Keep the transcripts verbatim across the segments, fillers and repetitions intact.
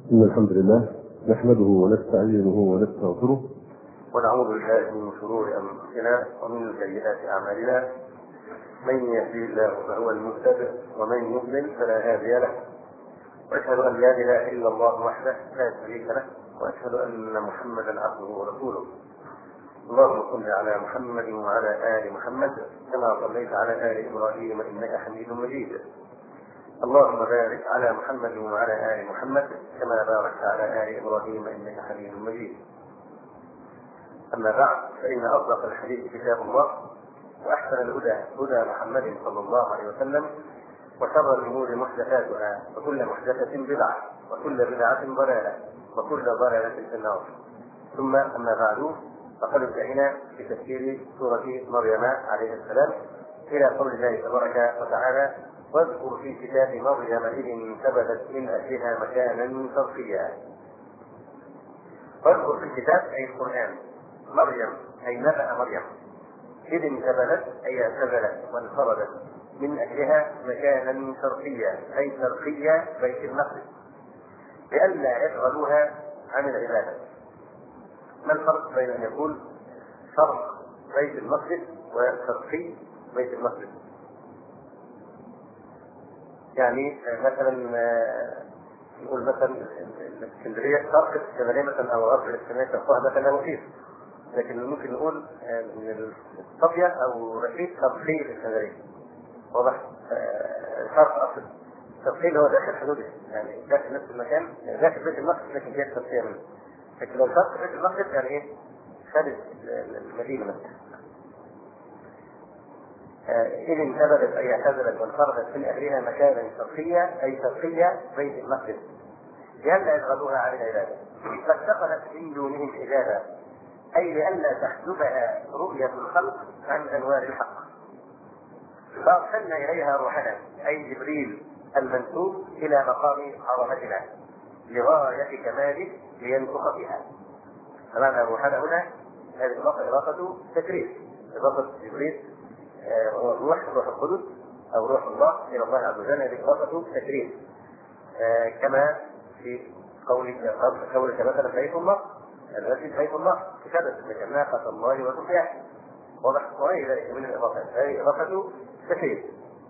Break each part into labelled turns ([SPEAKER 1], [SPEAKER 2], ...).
[SPEAKER 1] إن الحمد لله نحمده ونستعينه ونستغفره
[SPEAKER 2] ونعوذ بالله من شرور أنفسنا ومن سيئات أعمالنا. من يهدي الله فهو المهتد ومن يضلل فلا هادي له. وأشهد أن لا إله إلا الله وحده لا شريك له، وأشهد أن محمدا عبده ورسوله. اللهم صل على محمد وعلى آل محمد كما صليت على آل إبراهيم إنك حميد مجيد. اللهم بارك على محمد وعلى آل محمد كما باركت على آل إبراهيم إنك حميد مجيد. أما بعد، فإن أصدق الحديث كتاب الله، وأحسن الهدى هدى محمد صلى الله عليه وسلم، وشر الأمور محدثاتها، وكل محدثة بدعة، وكل بدعة ضلالة، وكل ضلالة في النار. ثم أما بعد، فقد انتهينا بتفسير سورة مريم عليه السلام إلى قول الله تبارك وتعالى: واذكر في كتاب مريم إذ انتبذت من أهلها مكانا شرقيا. واذكر في الكتاب أي القرآن مريم أي نبأ مريم إذ انتبذت أي اعتزلت وانفردت من أهلها مكانا شرقيا أي شرقيا بيت المقدس لئلا يشغلوها عن العبادة. ما الفرق بين أن يكون شرق بيت المقدس وشرقي بيت المقدس؟ يعني مثلا نقول مثلا الاسكندريه شرق الاسكندريه مثلا او غرب الاسكندريه شرقها مثلا وكيف، لكن ممكن نقول من الصبيه او رشيد شرقي الاسكندريه. واضح؟ شرق اصل شرقي اللي هو داخل حدوده، يعني داخل نفس المكان، يعني داخل بيت المقدس لكن جهه شرقيه منه. لكن لو شرق بيت المقدس يعني ايه؟ خارج المدينه مثلا. إذ انتبذت أي اعتزلت وانفردت من أهلها مكانا شرقيا أي شرقيا بيت المقدس لئلا يشغلوها عن العبادة. فاتخذت من دونهم حجابا أي لئلا تحجبها رؤية الخلق عن أنوار الحق. فأرسلنا إليها روحنا أي جبريل المنسوب إلى مقام عظمتنا لغاية كماله لينفخ فيها. فمعنى روحنا هنا هذه الإضافة إضافة تكريم، إضافة جبريل روح روح القدس او روح الله الى الله عز وجل، هذه اضافه تكريم. آه كما في قول قولك مثلا بيت الله، المسجد بيت الله كتابه ناقه الله وسقياها. واضح؟ وغير ذلك من الاضافات، هذه اضافه تكريم.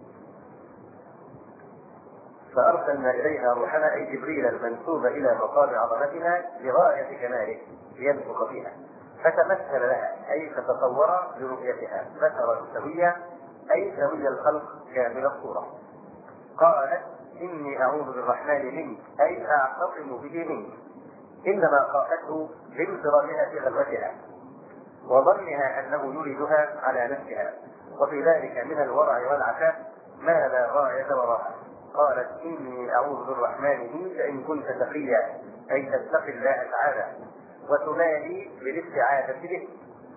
[SPEAKER 2] فارسلنا اليها روحنا اي جبريل المنسوب الى مقام عظمتنا لغايه كماله لينفخ فيها. فتمثل لها أي تتصور لرؤيتها بشرا سويا أي سوي الخلق كامل الصورة. قالت إني أعوذ بالرحمن منك أي أعتصم به منك، إنما قالته لانفرادها في خلوتها وظنها أنه يريدها على نفسها، وفي ذلك من الورع والعفاف ما لا غاية وراءه. قالت إني أعوذ بالرحمن منك إن كنت تقيا أي تتقي الله تعالى وتمالي بالاستعاذة به.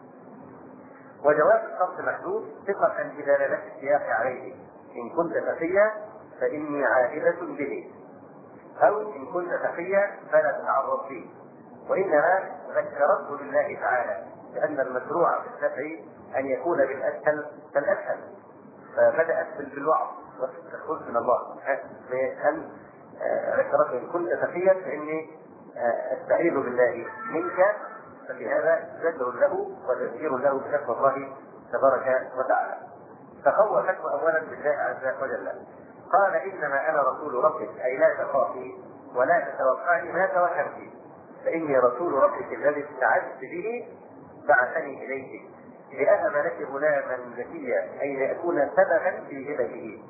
[SPEAKER 2] وجواب الشرط محدود ثقة بدلالة السياق عليه، إن كنت تقيا فإني عائدة به، أو إن كنت تقيا فلا تتعرض فيه. وإنما ذكرته لله تعالى لأن المشروع في الدفع أن يكون بالأسهل فالأسهل، فبدأت بالوعظ والخوف من الله. أن ذكرته إن كنت تقيا فإني استعيذ بالله منك، ففي هذا زجر له وتذكير له بتقوى الله تبارك وتعالى. فخوفته اولا بالله عز وجل. قال انما انا رسول ربك اي لا تخافي ولا تتوقعي ما توكلت، فاني رسول ربك الذي استعذت به بعثني اليك لاهب لك غلاما زكيا اي لاكون سببا في هبته.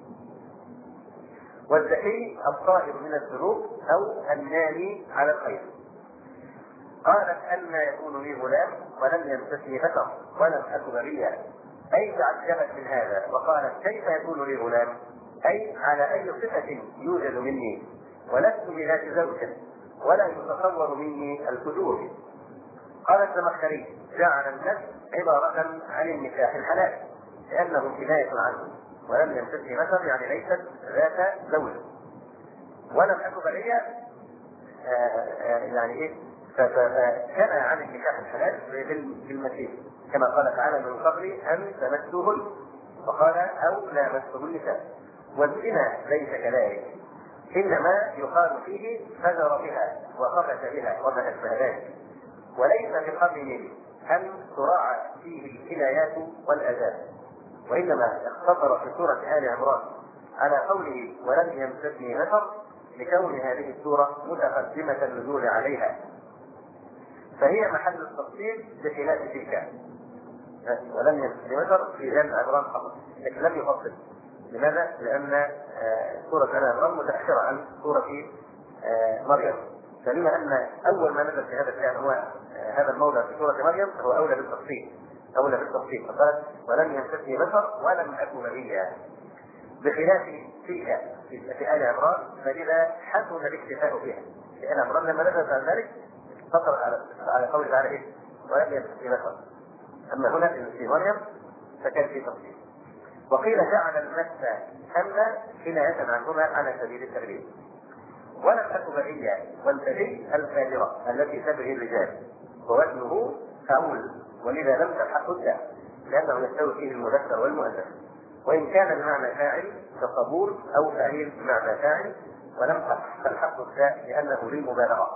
[SPEAKER 2] والزكي الطاهر من الذنوب او النامي على الخير. قالت أن يكون لي غلام ولم يمسسني بشر ولم أك بغيا أي تعجبت من هذا وقالت كيف يكون لي غلام أي على أي صفة يوجد مني ولست بذات زوج ولا يتصور مني الفجور. قال الزمخشري جعل النفس عبارة عن النكاح الحلال لأنه كناية عنه، ولم يمسسني بشر يعني ليست ذات زوج ولم أك بغيا يعني إيه فكان عن النكاح الحلال بالمسيح كما قال تعالى من قبل أن تمسوهن، وقال أو لامستم النساء. والزنا ليس كذلك إنما يقال فيه فجر بها وخفش بها وما أشبه ذلك، وليس بقبل أن تراعى فيه الكنايات والآداب، وإنما اختصر في سورة آل عمران على قوله ولم يمسسني بشر لكون هذه السورة متقدمة النزول عليها، فهي محل التفصيل بخلاف تلك. ولم يمسسني بشر في جمع عمران فقط، لكن لم يفصل. لماذا؟ لأن سورة آل عمران متأخرة عن سورة مريم، فبما أن أول ما نزل في هذا الشأن هو هذا الموضع في سورة مريم فهو أولى بالتفصيل أولى بالتفصيل فقال ولم يمسسني بشر ولم أكن بغيا، بخلاف تلك في آل عمران فلذا حسن الاكتفاء بها. في آل عمران لما نزل عن ذلك فقر على على قول تعالى إيه؟ ولم يمسسني بشر. أما هنا في مريم فكان في تفصيل. وقيل جعل المس حملا كناية عنهما على سبيل التغليب. ولم أكن بغيا والبغي الفاجرة التي تبغي الرجال ووزنه فأول، ولذا لم تلحق الداء لأنه يستوي فيه المذكر والمؤنث، وإن كان بمعنى فاعل كقبول أو فعيل بمعنى فاعل، ولم تلحق الداء لأنه للمبالغة.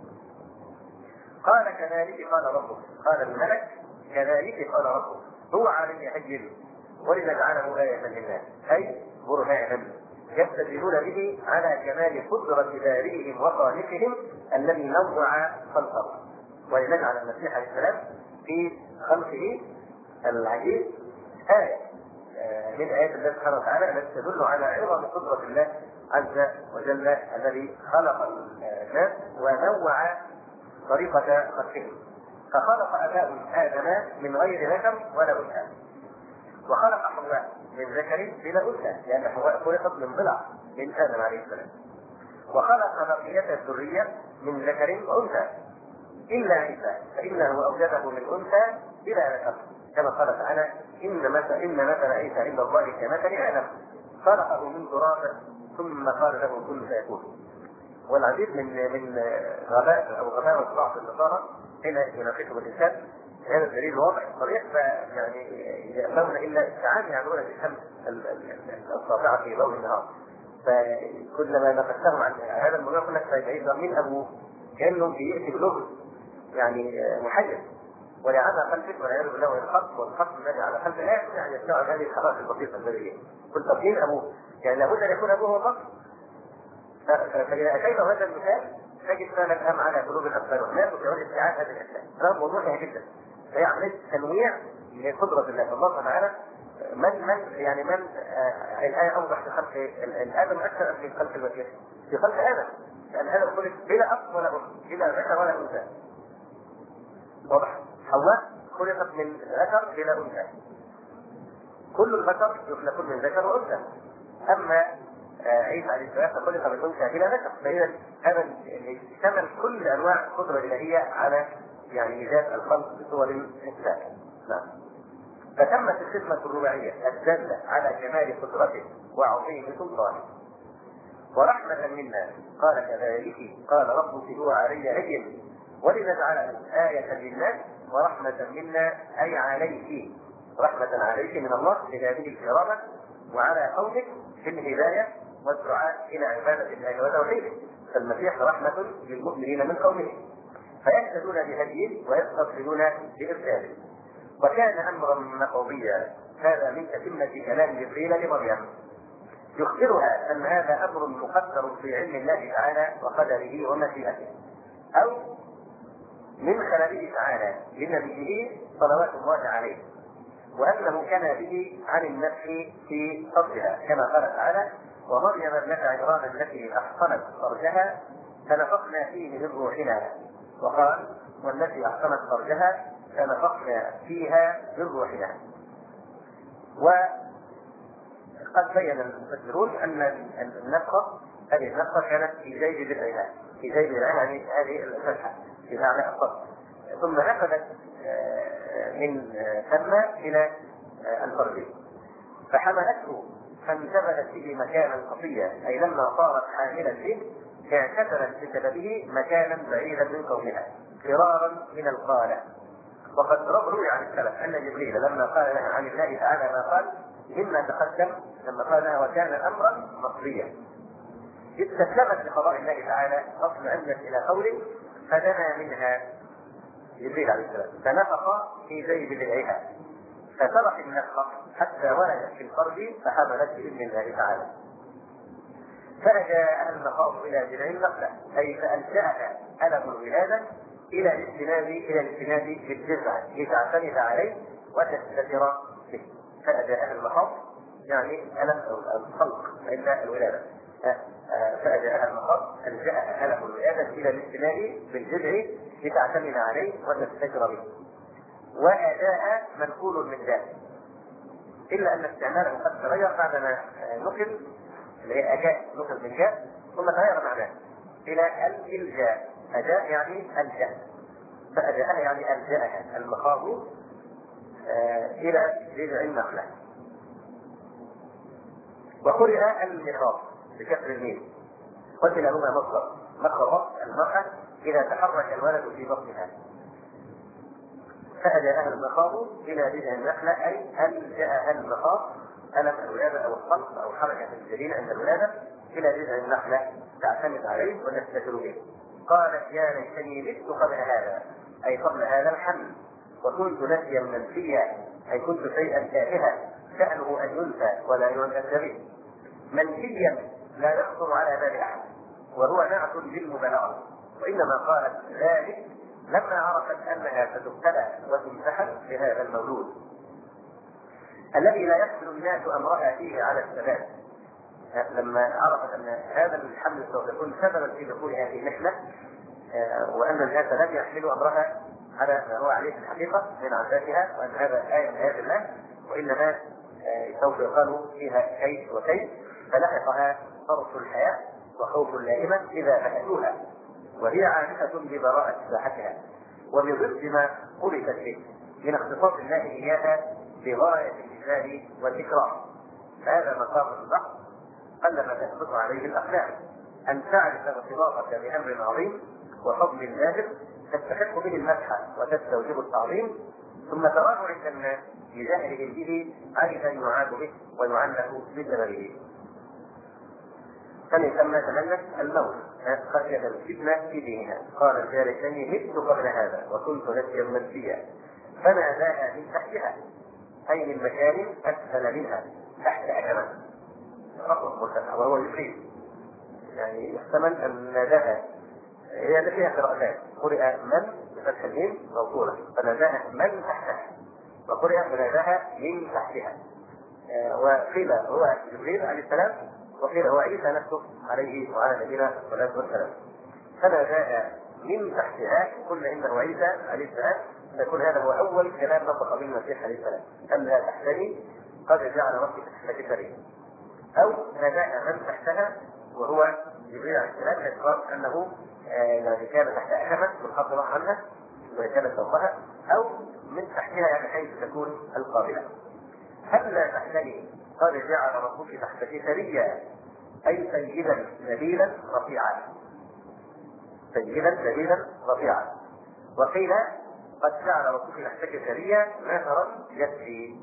[SPEAKER 2] قال كذلك قال ربك، قال الملك كذلك قال ربك هو علي هين ولنجعله آية للناس، أي برهانا يستدلون به على كمال قدرة بارئهم وخالقهم الذي نوع خلقه، ولنجعل المسيح عليه السلام في خلقه العجيب آية من آيات الله سبحانه وتعالى التي تدل على عظم قدرة الله عز وجل الذي خلق الناس ونوع طريقة خلقهم. فخلق أباء آدم من غير ذكر ولا أنثى، وخلق حواء من ذكر بلا أنثى لأن حواء خلقت من ضلع من آدم عليه السلام، وخلق بقية الذرية من ذكر وأنثى إلا عيسى فإنه أوجده من أنثى بلا ذكر، كما قال تعالى إن مثل إن مثل عيسى عند الله كمثل آدم خلقه من تراب ثم قال له كن فيكون. والعديد من من غباء أو غباء بعض النصارى حين يناقشهم الإنسان هذا الدليل واضح صريح، فيعني يأمرون إلا ساعات يعملون في الشمس الساطعة في ضوء النهار، فكلما ناقشتهم عن هذا الموضوع يقول لك طيب من أبوه كأنه بيأتي بلغز يعني محير، ولعل خلفك والعياذ بالله والخط والخط الذي على خلف لا يعني يستوعب هذه الخطأ البسيطة البديهية. قلت طب مين أبوه؟ يعني لابد أن يكون أبوه الله. فإذا أتيت هذا المثال تجد فعلا الأهم على قلوب الأطفال والناس وتعود استيعاب هذه الأشياء. هذا موضوع جدا، فهي عملية تنويع لقدرة الله الله تعالى. من من يعني من آه الآية أوضح في خلق الآدم أكثر في خلق المسيح في خلق آدم، لأن آدم خلق بلا أب ولا أم بلا ذكر ولا أنثى. واضح؟ حواء خلقت من ذكر بلا أنثى، كل البشر يخلقون من ذكر وأنثى، أما عيسى عليه السلام خلق من أنثى بلا ذكر، فإذا هذا اشتمل كل أنواع القدرة الإلهية على يعني إيجاد الخلق بصور إنسان. نعم. فتمت الخدمة الرباعية الدالة على كمال قدرته وعظيم سلطانه. ورحمة منا قال كذلك قال ربك هو علي هين ولنجعله آية للناس، ورحمة منا أي عليك، رحمة عليك من الله بهذه الكرامة وعلى قولك في الهداية والدعاء إلى عبادة الله وتوحيده، فالمسيح رحمة للمؤمنين من قومه فيهتدون بهديه ويستغفرون بإرساله. وكان أمرا مقضيا، هذا من تتمة كلام جبريل لمريم يخبرها أن هذا أمر مقدر في علم الله تعالى وقدره ومشيئته، أو من خلقه تعالى لنبيه صلوات الله عليه، وأنه كان به عن النفس في فضلها كما قال تعالى ومريم ابنة عمران التي أحصنت فرجها فنفخنا فيه من روحنا، وقال والتي أحصنت فرجها فنفخنا فيها من روحنا. وقد بين المفسرون أن النفخة هذه النفخة كانت في جيب ذرعها، في جيب ذرعها يعني هذه الفتحة في معنى الصدر، ثم نفذت من ثم إلى الفرج فحملته فانتبذت به مكانا خفيا، أي لما صارت حاملا به اعتزلت بسببه مكانا بعيدا من قومها فرارا من القالة. وقد روي عن السلف أن جبريل لما قال لها عن الله تعالى ما قال مما تقدم لما قال لها وكان أمرا مصريا، استسلمت لقضاء الله تعالى اطمأنت الى قوله فدنا منها جبريل عليه السلام فنفخ في جيب درعها فترك النفخ حتى ولدت في الفرج فحملت باذن الله تعالى. فأجاء المخاض الى درع النخله اي فألجأها الم الولاده الى الاستناد الى الاستناد بالجذع لتعتمد عليه وتستتر به. فأجاء المخاض يعني الم الخلق الا الولاده. فأجاء المخاض ألجأها الم الولاده الى الاستناد بالجذع لتعتمد عليه وتستتر به. وأداء منقول من ذلك إلا أن استعماله قد تغير بعدما نقل اللي هي أجاء نقل من جاء ثم تغير معناه إلى الإلجاء. أداء يعني ألجأ فأداءها يعني ألجأها المخاض آه إلى جذع النخلة. وقرئ المخاض بكسر الميم وكلاهما مصدر مخضت المرأة إذا تحرك الولد في بطنها. فأجاءها المخاض إلى جذع النخلة أي ألجأها المخاض ألم الولادة أو الخلق أو حركة الجنين عند الولادة إلى جذع النخلة تعتمد عليه ونستتر به. قالت يا ليتني مت قبل هذا أي قبل هذا الحمل وكنت نسيا منسيا أي كنت شيئا تافها شأنه أن ينسى ولا يؤنس به. منسيا لا يخطر على بال أحد وهو نعت بالمبالغة وإنما قالت ذلك لما عرفت أنها ستبتلى وتمتحن بهذا المولود الذي لا يحمل الناس أمرها فيه على الثبات. لما عرفت أن هذا الحمل سوف يكون سببا في دخولها في محنة وأن الناس لم يحملوا أمرها على ما هو عليه الحقيقة من عاداتها وأن هذا آية من آيات الله وإنما سوف يقال فيها كيف وكيف فلحقها فرط الحياة وخوف لائما إذا فهدوها وهي عارفة ببراءة ساحتها وبضد ما قلت به من اختصاص الله إياها بغاية الإجلال والإكرام. هذا مقام البحث قلما تثبت عليه الأقلام أن تعرف ارتباطك بأمر عظيم وفضل لازم تستحق به المدح وتستوجب التعظيم ثم تراه عند الناس لجهلهم به عرفا يعاد به ويعنف بسببه. فليسمى تمنت الموت خشية الفتنة في دينها. قالت يا ليتني مت قبل هذا وكنت نسيا منسيا فناداها من تحتها أي من مكان أسفل منها تحت أكمل رقم مرتفع وهو جبريل يعني يحتمل أن ناداها هي اللي فيها قراءتان قرئ من بفتح الميم موصولة فناداها من تحتها وقرئ فناداها من تحتها. آه وقيل هو جبريل عليه السلام وقيل هو عيسى نفسه عليه وعلى نبينا الصلاة والسلام. فناداها من تحتها قلنا إنه عيسى عليه السلام فيكون هذا هو أول كلام نطق به المسيح عليه السلام ألا تحتني قد جعل ربك تحتك سريا أو ناداها من تحتها وهو جبريل عليه السلام يذكر أنه يعني كان تحت أكمة منحصرة عنها وكانت فوقها أو من تحتها يعني حيث تكون القابلة. هل تحتني قد جعل ربك تحتك سريا أي سيدا نبيلا رفيعا سيدا نبيلا رفيعا. وقيل قد جعل ربك تحتك سريا نثرا يكفي.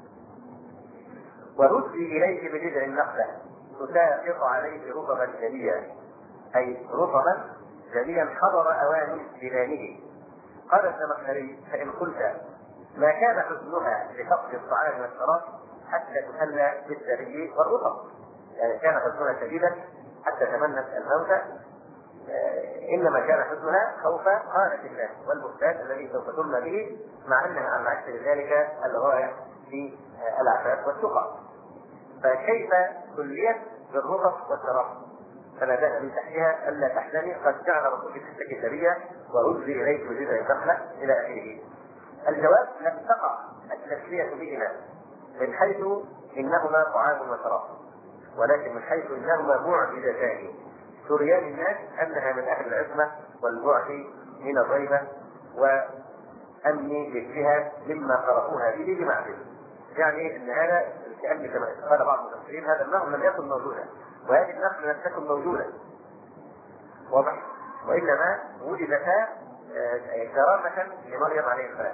[SPEAKER 2] وردي إليه بجذع النخلة تساقط عليه رطبا جليا أي رطبا جليا حضر أوان بلانه. قال الزمخشري فإن قلت ما كان حزنها لفقد الطعام والشراب حتى تهلى بالثري والرطب يعني كان حزنها شديدا حتى تمنت الموت إنما كان حزنها خوف خانة الله والبهتان الذي سوف ترمى به مع أنها على عكس ذلك الغاية في العفاف والتقى. فكيف كليت بالرطب والشراب فناداها من تحتها ألا تحزني قد جعل ربك تحتك سريا وهزي إليك بجذع النخلة إلى آخره. الجواب لم تقع التسلية بهما من حيث إنهما طعام وشراب ولكن من حيث إنهما معجزتان تريان الناس أنها من أهل العصمة والبعد من الريبة وأمن ذكرها مما قرأوها به بمعرفة. يعني أن هذا كأن كما قال بعض المفسرين هذا النهر لم يكن موجودا وهذه النخلة لم تكن موجودة واضح وإنما وجدتا كرامة لمريم عليه السلام.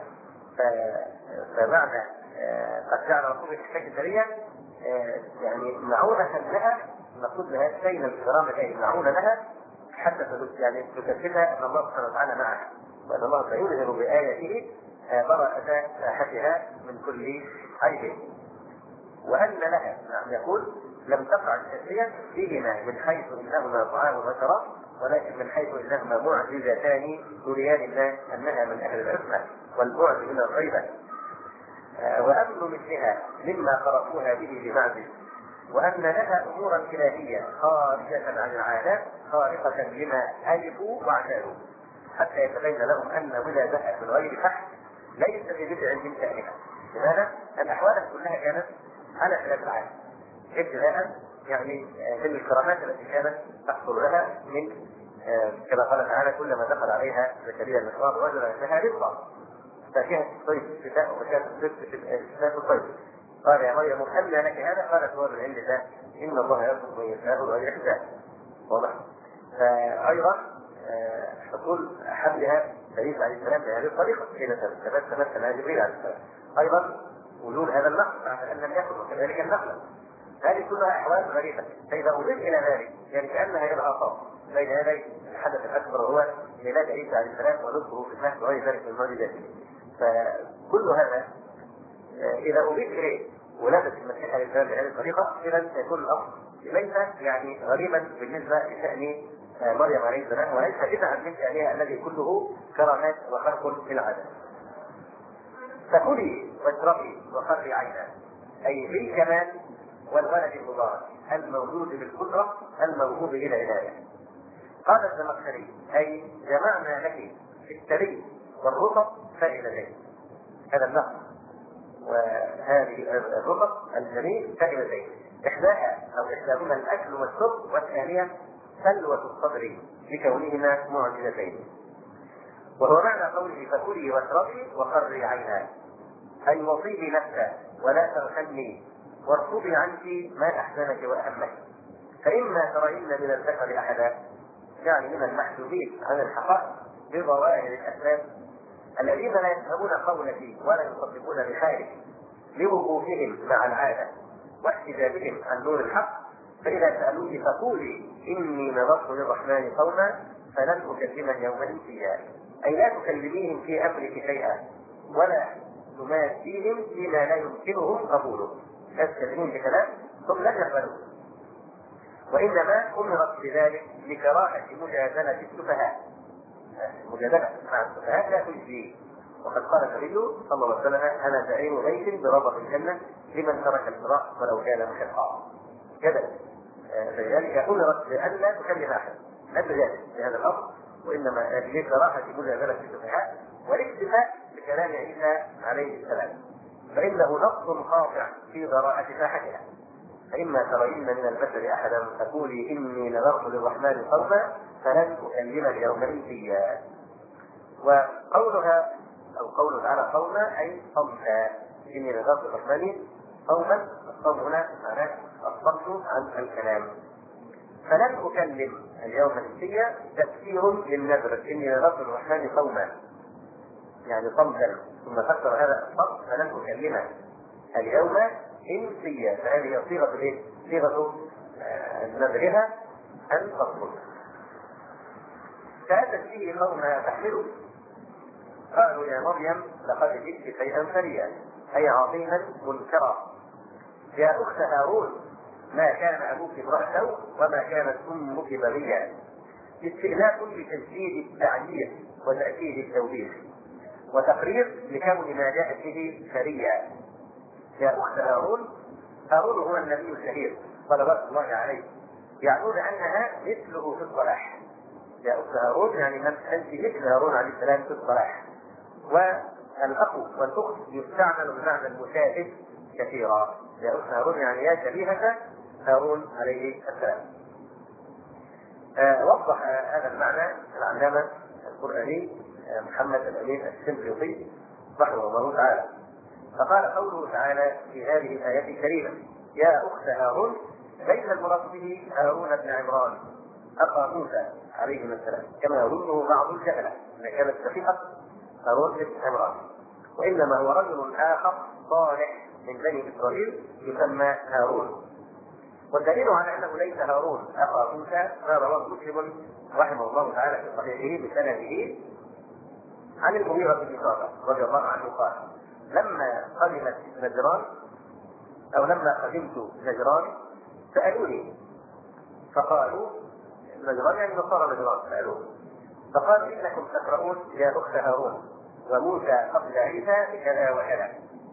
[SPEAKER 2] فبعد قد جعل رسول تحتك سريا يعني معونة لها المقصود بها بين الكرامة يجمعون لها حتى يعني تكفلها أن الله سبحانه وتعالى معها، وأن الله سيظهر بآياته براءة ساحتها من كل عيب. وأن لها نعم يقول لم تقع التسلية فيهما من حيث إنهما طعام وشراب، ولكن من حيث إنهما معجزتان تريان الناس أنها من أهل العصمة والبعد من الغيبة، وأمن مثلها مما خرقوها به بمعزل، وأن لها أمورا إلهية خارجة عن العادات خارقة لما ألفوا واعتادوا، حتى يتبين لهم أن ولادها من غير فحم ليس ببدع من شأنها. لماذا؟ أن أحوالها كلها كانت على خلاف العادة ابتداء يعني من الكرامات التي كانت تحصل لها من كما قال تعالى كلما دخل عليها زكريا المحراب وجد عندها رزقا فكانت الصيف شتاء وكانت الشتاء الصيف. قال يا مريم أنى لك هذا؟ قالت هو من عند الله إن الله يرزق من يشاء بغير حساب. واضح؟ فأيضا حصول أحدها عيسى عليه السلام بهذه الطريقة حين تمثل لها جبريل عليه السلام. أيضا وجود هذا النقل بعد أن لم يكن وكذلك النقل، هذه كلها أحوال غريبة. فإذا أضيف إلى ذلك يعني كأنها إضافات بين يدي الحدث الأكبر وهو ميلاد عيسى عليه السلام ونصره في المهد وغير ذلك من المعجزات، فكل هذا إذا أضيف إليه ولادة المسيح عليه السلام بهذه الطريقة إذا يكون الأمر ليس يعني غريبا بالنسبة لشأن مريم عليه السلام، وليس بدعا من شأنها الذي كله كرامات وخرق في العادة. فكلي واشربي وقري عينا، أي بالكمال والولد المبارك الموجود بالقدرة الموهوب إلى العناية. قال الزمخشري أي جمعنا لك في التري والرطب فائدتين، هذا النقل وهذه الرطب الجميل فائدتين، إحداها أو إحداهما الأكل والشرب، والثانية سلوة الصدر لكونهما معجزتين. وهو معنى قوله فكلي واشربي وقري عينا، أي وصيبي نفسا ولا ترحمني وارفضي عنك ما أحزنك وأهمك، فإما ترين من البشر أحدا، يعني من المحجوبين عن الحقائق بظواهر الأسباب الذين لا يفهمون قولك ولا يصدقون بحالك لوقوفهم مع العادة واحتجابهم عن نور الحق، فإذا سألوك فقولي إني نظرت للرحمن قوما فلن أكلم يوما فيها، أي لا تكلميهم في أمرك شيئا ولا تماديهم فيما لا يمكنهم قبوله، لا تكلمون بكلام ثم لن يقبلوه، وإنما أمرت بذلك لكراهة مجادلة السفهاء. مجادلة مع السفهاء لا تجزي، وقد قال النبي صلى الله عليه وسلم أنا زعيم بيت بربط الجنة لمن ترك الفراق ولو كان محقا. كذا فلذلك أمرت بأن لا تكلم أحد، لا تجادل بهذا الأمر، وإنما لكراهة مجادلة السفهاء والاكتفاء بكلام عيسى عليه السلام، فإنه نص قاطع في براءة ساحتها. فإما ترين من البشر أحدا فقولي إني نذرت للرحمن صوما فلن أكلم اليوم إنسيا. وقولها أو قوله تعالى صوما أي صمتا، إني نذرت للرحمن صوما، الصوم هنا معناه الصمت عن الكلام. فلن أكلم اليوم إنسيا تفسير للنذر، إني نذرت للرحمن صوما يعني صمتا، ثم فسر هذا الصمت فلن أكلمه اليوم إنسيا، فهذه صيغة الايه؟ صيغة نذرها أن تصمت. فأتت فيه قومها تحمله قالوا يا مريم لقد جئت شيئا فريا، أي عظيما منكرا، يا أخت هارون ما كان أبوك امرأ سوء وما كانت أمك بغيا، استئناف لتجديد التعليق وتأكيد التوبيخ وتقرير لكون ما جاءت به فريا. يا أخت هارون، هارون هو النبي الشهير صلوات الله عليه، يعنون أنها مثله في الصلاح. يا أخت هارون يعني من أنت مثل هارون عليه السلام في الصلاح. والأخ والأخت يستعمل بمعنى المشاهد كثيرا، يا أخت هارون يعني يا شبيهة هارون عليه السلام. آه وضح آه هذا المعنى العلامة القرآني آه محمد الأمين الشنقيطي رحمه الله تعالى، فقال قوله تعالى في هذه الآية الكريمة يا أخت هارون ليس المراد به هارون بن عمران أخا موسى عليه السلام كما يظنه بعض الجهلة أن كانت شقيقة هارون بن عمران، وإنما هو رجل آخر صالح من بني إسرائيل يسمى هارون. والدليل على انه ليس هارون اخا موسى ما رواه مسلم رحمه الله تعالى في صحيحه بسنده عن المغيرة بن شعبة رضي الله عنه قال: لما قدمت نجران او لما قدمت نجران سالوني فقالوا، نجران يعني نصارى نجران، سالوه فقالوا: انكم تقرؤون يا اخت هارون وموسى قبل عيسى بكذا وكذا.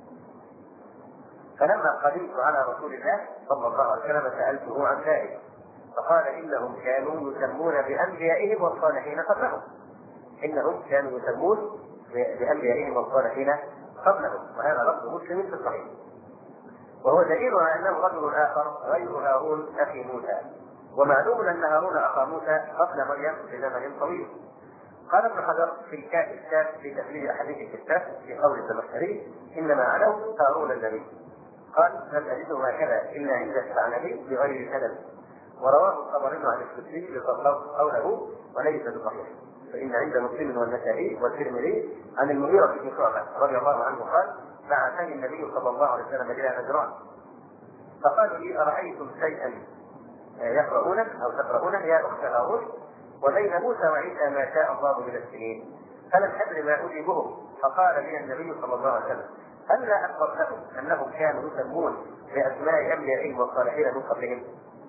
[SPEAKER 2] فلما قدمت على رسول الله صلى الله عليه وسلم سالته عن ذلك فقال: انهم كانوا يسمون بانبيائهم والصالحين قبلهم. انهم كانوا يسمون بانبيائهم والصالحين قبلهم، وهذا لفظ مسلم في الصحيح. وهو دليل على انه رجل اخر غير هارون اخي موسى، ومعلوم ان هارون اخا موسى قبل مريم بزمن طويل. قال ابن حجر في الكتاب في تحليل احاديث الكتاب في قول الزمخشري: انما علوا هارون النبي. قال: لم اجده هكذا الا عند الثعلبي بغير سند، ورواه الطبري عن السدي بصدق قوله وليس بصحيح، فان عند مسلم والنسائي والترمذي عن المغيرة بن شعبة رضي الله عنه قال: بعثني النبي صلى الله عليه وسلم الى نجران فقالوا لي: ارايتم شيئا يقرؤونه او تقرؤونه يا اخت هارون وبين موسى وعيسى ما شاء الله من السنين، فلم ادر ما اجيبهم. فقال لي النبي صلى الله عليه وسلم: هلا اخبرتهم انهم كانوا يسمون باسماء انبيائهم والصالحين من قبلهم؟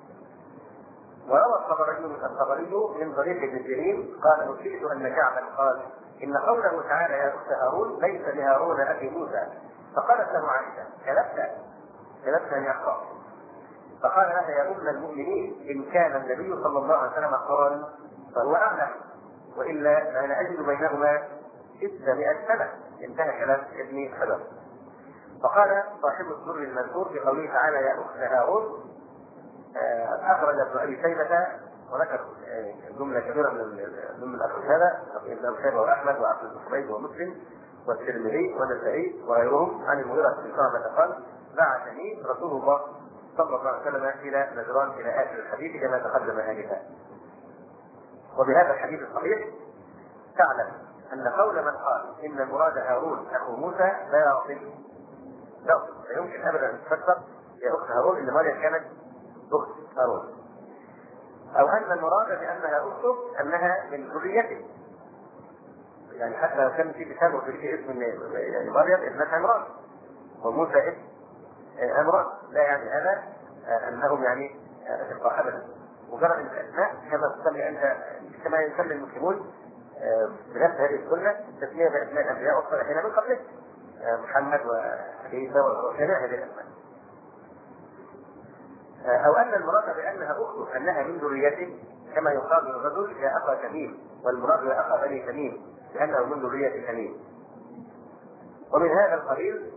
[SPEAKER 2] وروى الطبري الطبري من طريق ابن سيرين قال: نسيت ان كعبا قال: ان قوله تعالى يا اخت هارون ليس لهارون اخي موسى. فقالت له عائشه: كذبت كذبت ان يقرا. فقال لها: يا ام المؤمنين ان كان النبي صلى الله عليه وسلم قال فهو اعلم، والا فانا اجد بينهما ستمائة سنه. انتهى كلام ابن حجر. فقال صاحب السر المنثور في قوله تعالى يا اخت هارون: اخرج ابن ابي شيبه وذكر جمله كبيره من الاخرج هذا ابن ابي شيبه واحمد وعبد الحميد ومسلم والترمذي والنسائي وغيرهم عن المغيرة بن شعبة قال: بعثني رسول الله صلى الله عليه وسلم الى نجران الى اخر الحديث كما تقدم انفا. وبهذا الحديث الصحيح تعلم ان قول من قال ان المراد هارون اخو موسى لا يعطي لا يمكن ابدا ان تفسر يا اخت هارون ان مريم كانت اخت هارون، او ان المراد بانها اخته انها من ذريته، يعني حتى لو كان في كتاب وفي اسم يعني مريم ابنة عمران وموسى ابن عمران، لا يعني هذا انهم يعني اشقاء ابدا. مجرد الاسماء كما تسمي انت كما يسمي المسلمون بنفس هذه السنه تسميه باسماء الانبياء والصالحين من قبله، محمد وعيسى وغيره هذه الاسماء. او ان المراد بانها اخته انها من ذريته، كما يقال للرجل يا اخا تميم، والمراد يا اخا بني تميم لانه من ذريه تميم. ومن هذا القبيل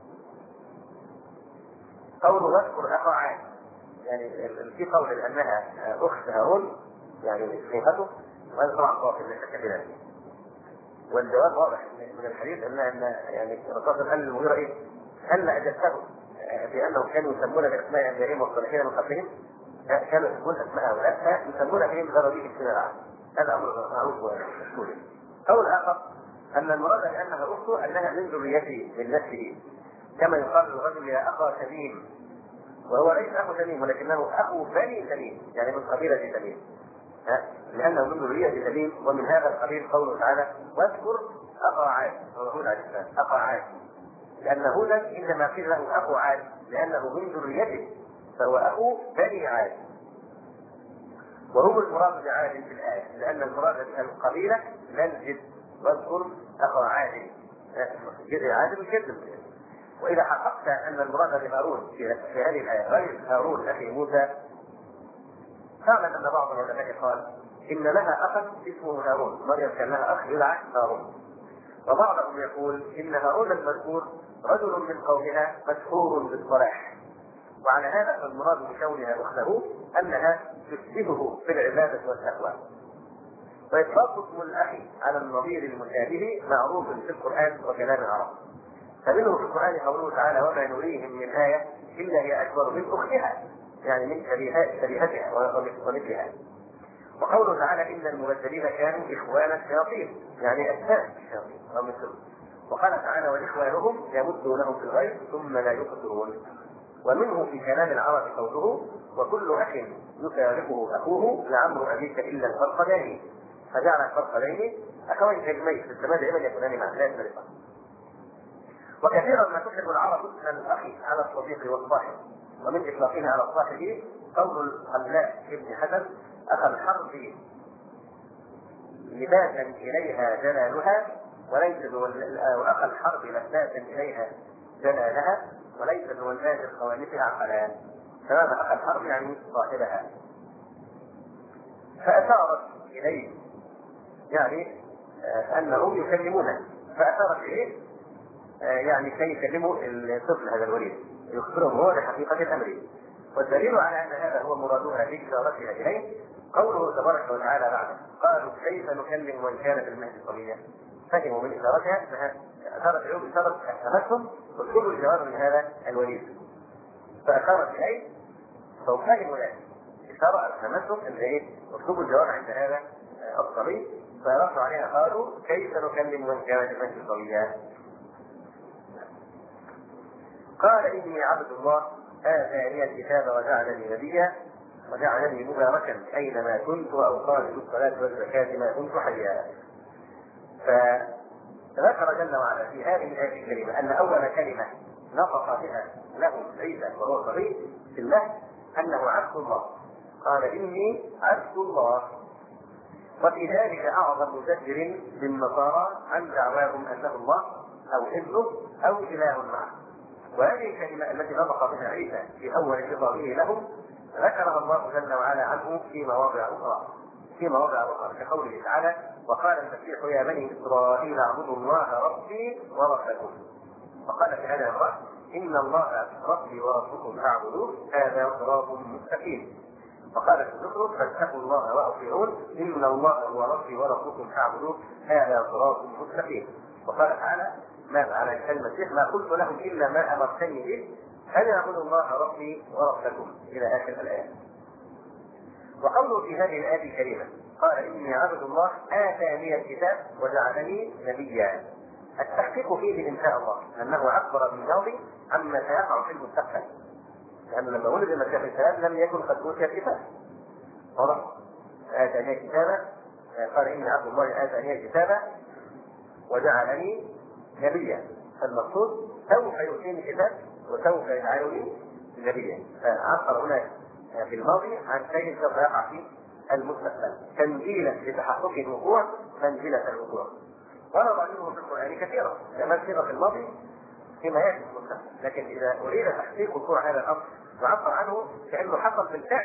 [SPEAKER 2] قول واذكر اخا عاد، يعني في قول بانها اخت هارون يعني شيخته، وهذا طبعا باطل ليس كذلك. والجواب واضح من الحديث ان ان يعني الرسول قال للمغيرة ايه؟ هل اجبته بانهم كانوا يسمون باسماء انبيائهم والصالحين من قبلهم؟ كانوا يسمون اسماء هؤلاء يسمون بهم ضروري الشرع، هذا امر معروف ومشهور. قول اخر ان المراد بانها اخته انها من ذريته من نفسه، كما يقال للرجل يا اخا تميم، وهو ليس اخو تميم ولكنه اخو بني تميم، يعني من قبيله تميم، لانه من ذريه تميم. ومن هذا القبيل قوله تعالى واذكر اخا عاد، هو هود عليه السلام اخا عاد، لان هودا انما قيل له اخو عاد لانه من ذريته، فهو اخو بني عاد، وهو المراد بعاد في الايه، لان المراد بها القبيله لا الجد. واذكر اخا عاد، جد عاد الجد. واذا حققت ان المراد بهارون في هذه الايه غير هارون اخي موسى، فاعلم ان بعض العلماء قال ان لها اخا اسمه هارون، مريم كان لها اخ يدعى هارون. وبعضهم يقول ان هارون المذكور رجل من قومها مشهور بالصلاح، وعلى هذا فالمراد بكونها اخته انها تشبهه في العباده والتقوى. وإطلاق اسم الاخ على النظير المشابه معروف في القران وكلام العرب، فمنه في القران قوله تعالى وما نريهم من ايه الا هي اكبر من اختها، يعني من شبيهتها ومثلها. وقوله تعالى ان المبدلين كانوا اخوان الشياطين، يعني اجساد الشياطين ومثلهم. وقال تعالى واخوانهم يمدونهم في الغيب ثم لا يقصرون. ومنه في كلام العرب قوله وكل أخ يفارقه أخوه لعمر أبيك إلا الفرقدين، فجعل الفرقدين أخوين كلمين في السماء دائما يكونان معا لا يفترقان. وكثيرا ما تطلق العرب اسم الأخ على الصديق والصاحب، ومن إطلاقها على الصاحب قول الخلاء ابن حسن أخا الحرب لباسا إليها جلالها وليس وأخا الحرب لباسا إليها جلالها وليس بولاد خوالفها عقلان. فهذا أخا الحرب يعني صاحبها. فأشارت إليه يعني آه أنهم يكلمونه، فأشارت إليه آه يعني كي يكلموا الطفل هذا الوليد يخبرهم هو بحقيقة الأمر. والدليل على أن هذا هو مرادها بإشارتها إليه قوله تبارك وتعالى بعده قالوا كيف نكلم من كان في المهد صبيا. فهموا من إشارتها أنها أشارت إليهم إشارة أفهمتهم اكتبوا الجواب من هذا الوليد، فأشارت إليه ففهموا ذلك إشارة أفهمتهم أن إيه اكتبوا الجواب عند هذا الصبي، فردوا عليها قالوا كيف نكلم من كان في المهد صبيا. قال إني عبد الله آتاني الكتاب وجعلني نبيا وجعلني مباركا أينما كنت وأوصاني بالصلاة والزكاة ما كنت حيا. فذكر جل وعلا في هذه الآية الكريمة أن أول كلمة نطق بها له عيسى وهو صغير في المهد أنه عبد الله، قال إني عبد الله. وفي ذلك أعظم مزجر للنصارى عن دعواهم أنه الله أو ابنه أو إله معه. وهذه الكلمة التي نطق بها عيسى في أول خطابه لهم ذكرها الله جل وعلا عنه في مواضع أخرى في مواضع أخرى كقوله تعالى وقال المسيح يا بني إسرائيل اعبدوا الله ربي وربكم. وقال في هذا الوقت إن الله ربي وربكم فاعبدوه هذا صراط مستقيم. وقال في الزخرف فاتقوا الله وأطيعون إن الله هو ربي وربكم فاعبدوه هذا صراط مستقيم. وقال تعالى ماذا على المسيح ما قلت لهم إلا ما أمرتني به أن اعبدوا الله ربي وربكم إلى آخر الآية. وقوله في هذه الآية الكريمة قال إني عبد الله آتاني الكتاب وجعلني نبيا. التحقيق فيه إن شاء الله أنه عبر بالماضي عما سيقع في المستقبل، لأنه لما ولد المسيح الكتاب لم يكن قد أوتي الكتاب. واضح؟ آتاني الكتاب قال إني عبد الله آتاني الكتاب وجعلني نبيا، فالمقصود سوف يؤتيني الكتاب وسوف يجعلني نبيا. فعبر هناك في الماضي عن شيء سوف يقع في المستقبل تنزيلا لتحقق الوقوع منزلة الوقوع. ورد منه في القرآن كثيرا كما صيغ في الماضي فيما يأتي في المستقبل، لكن إذا أريد تحقيق وقوع هذا الأمر وعبر عنه كأنه حصل بالفعل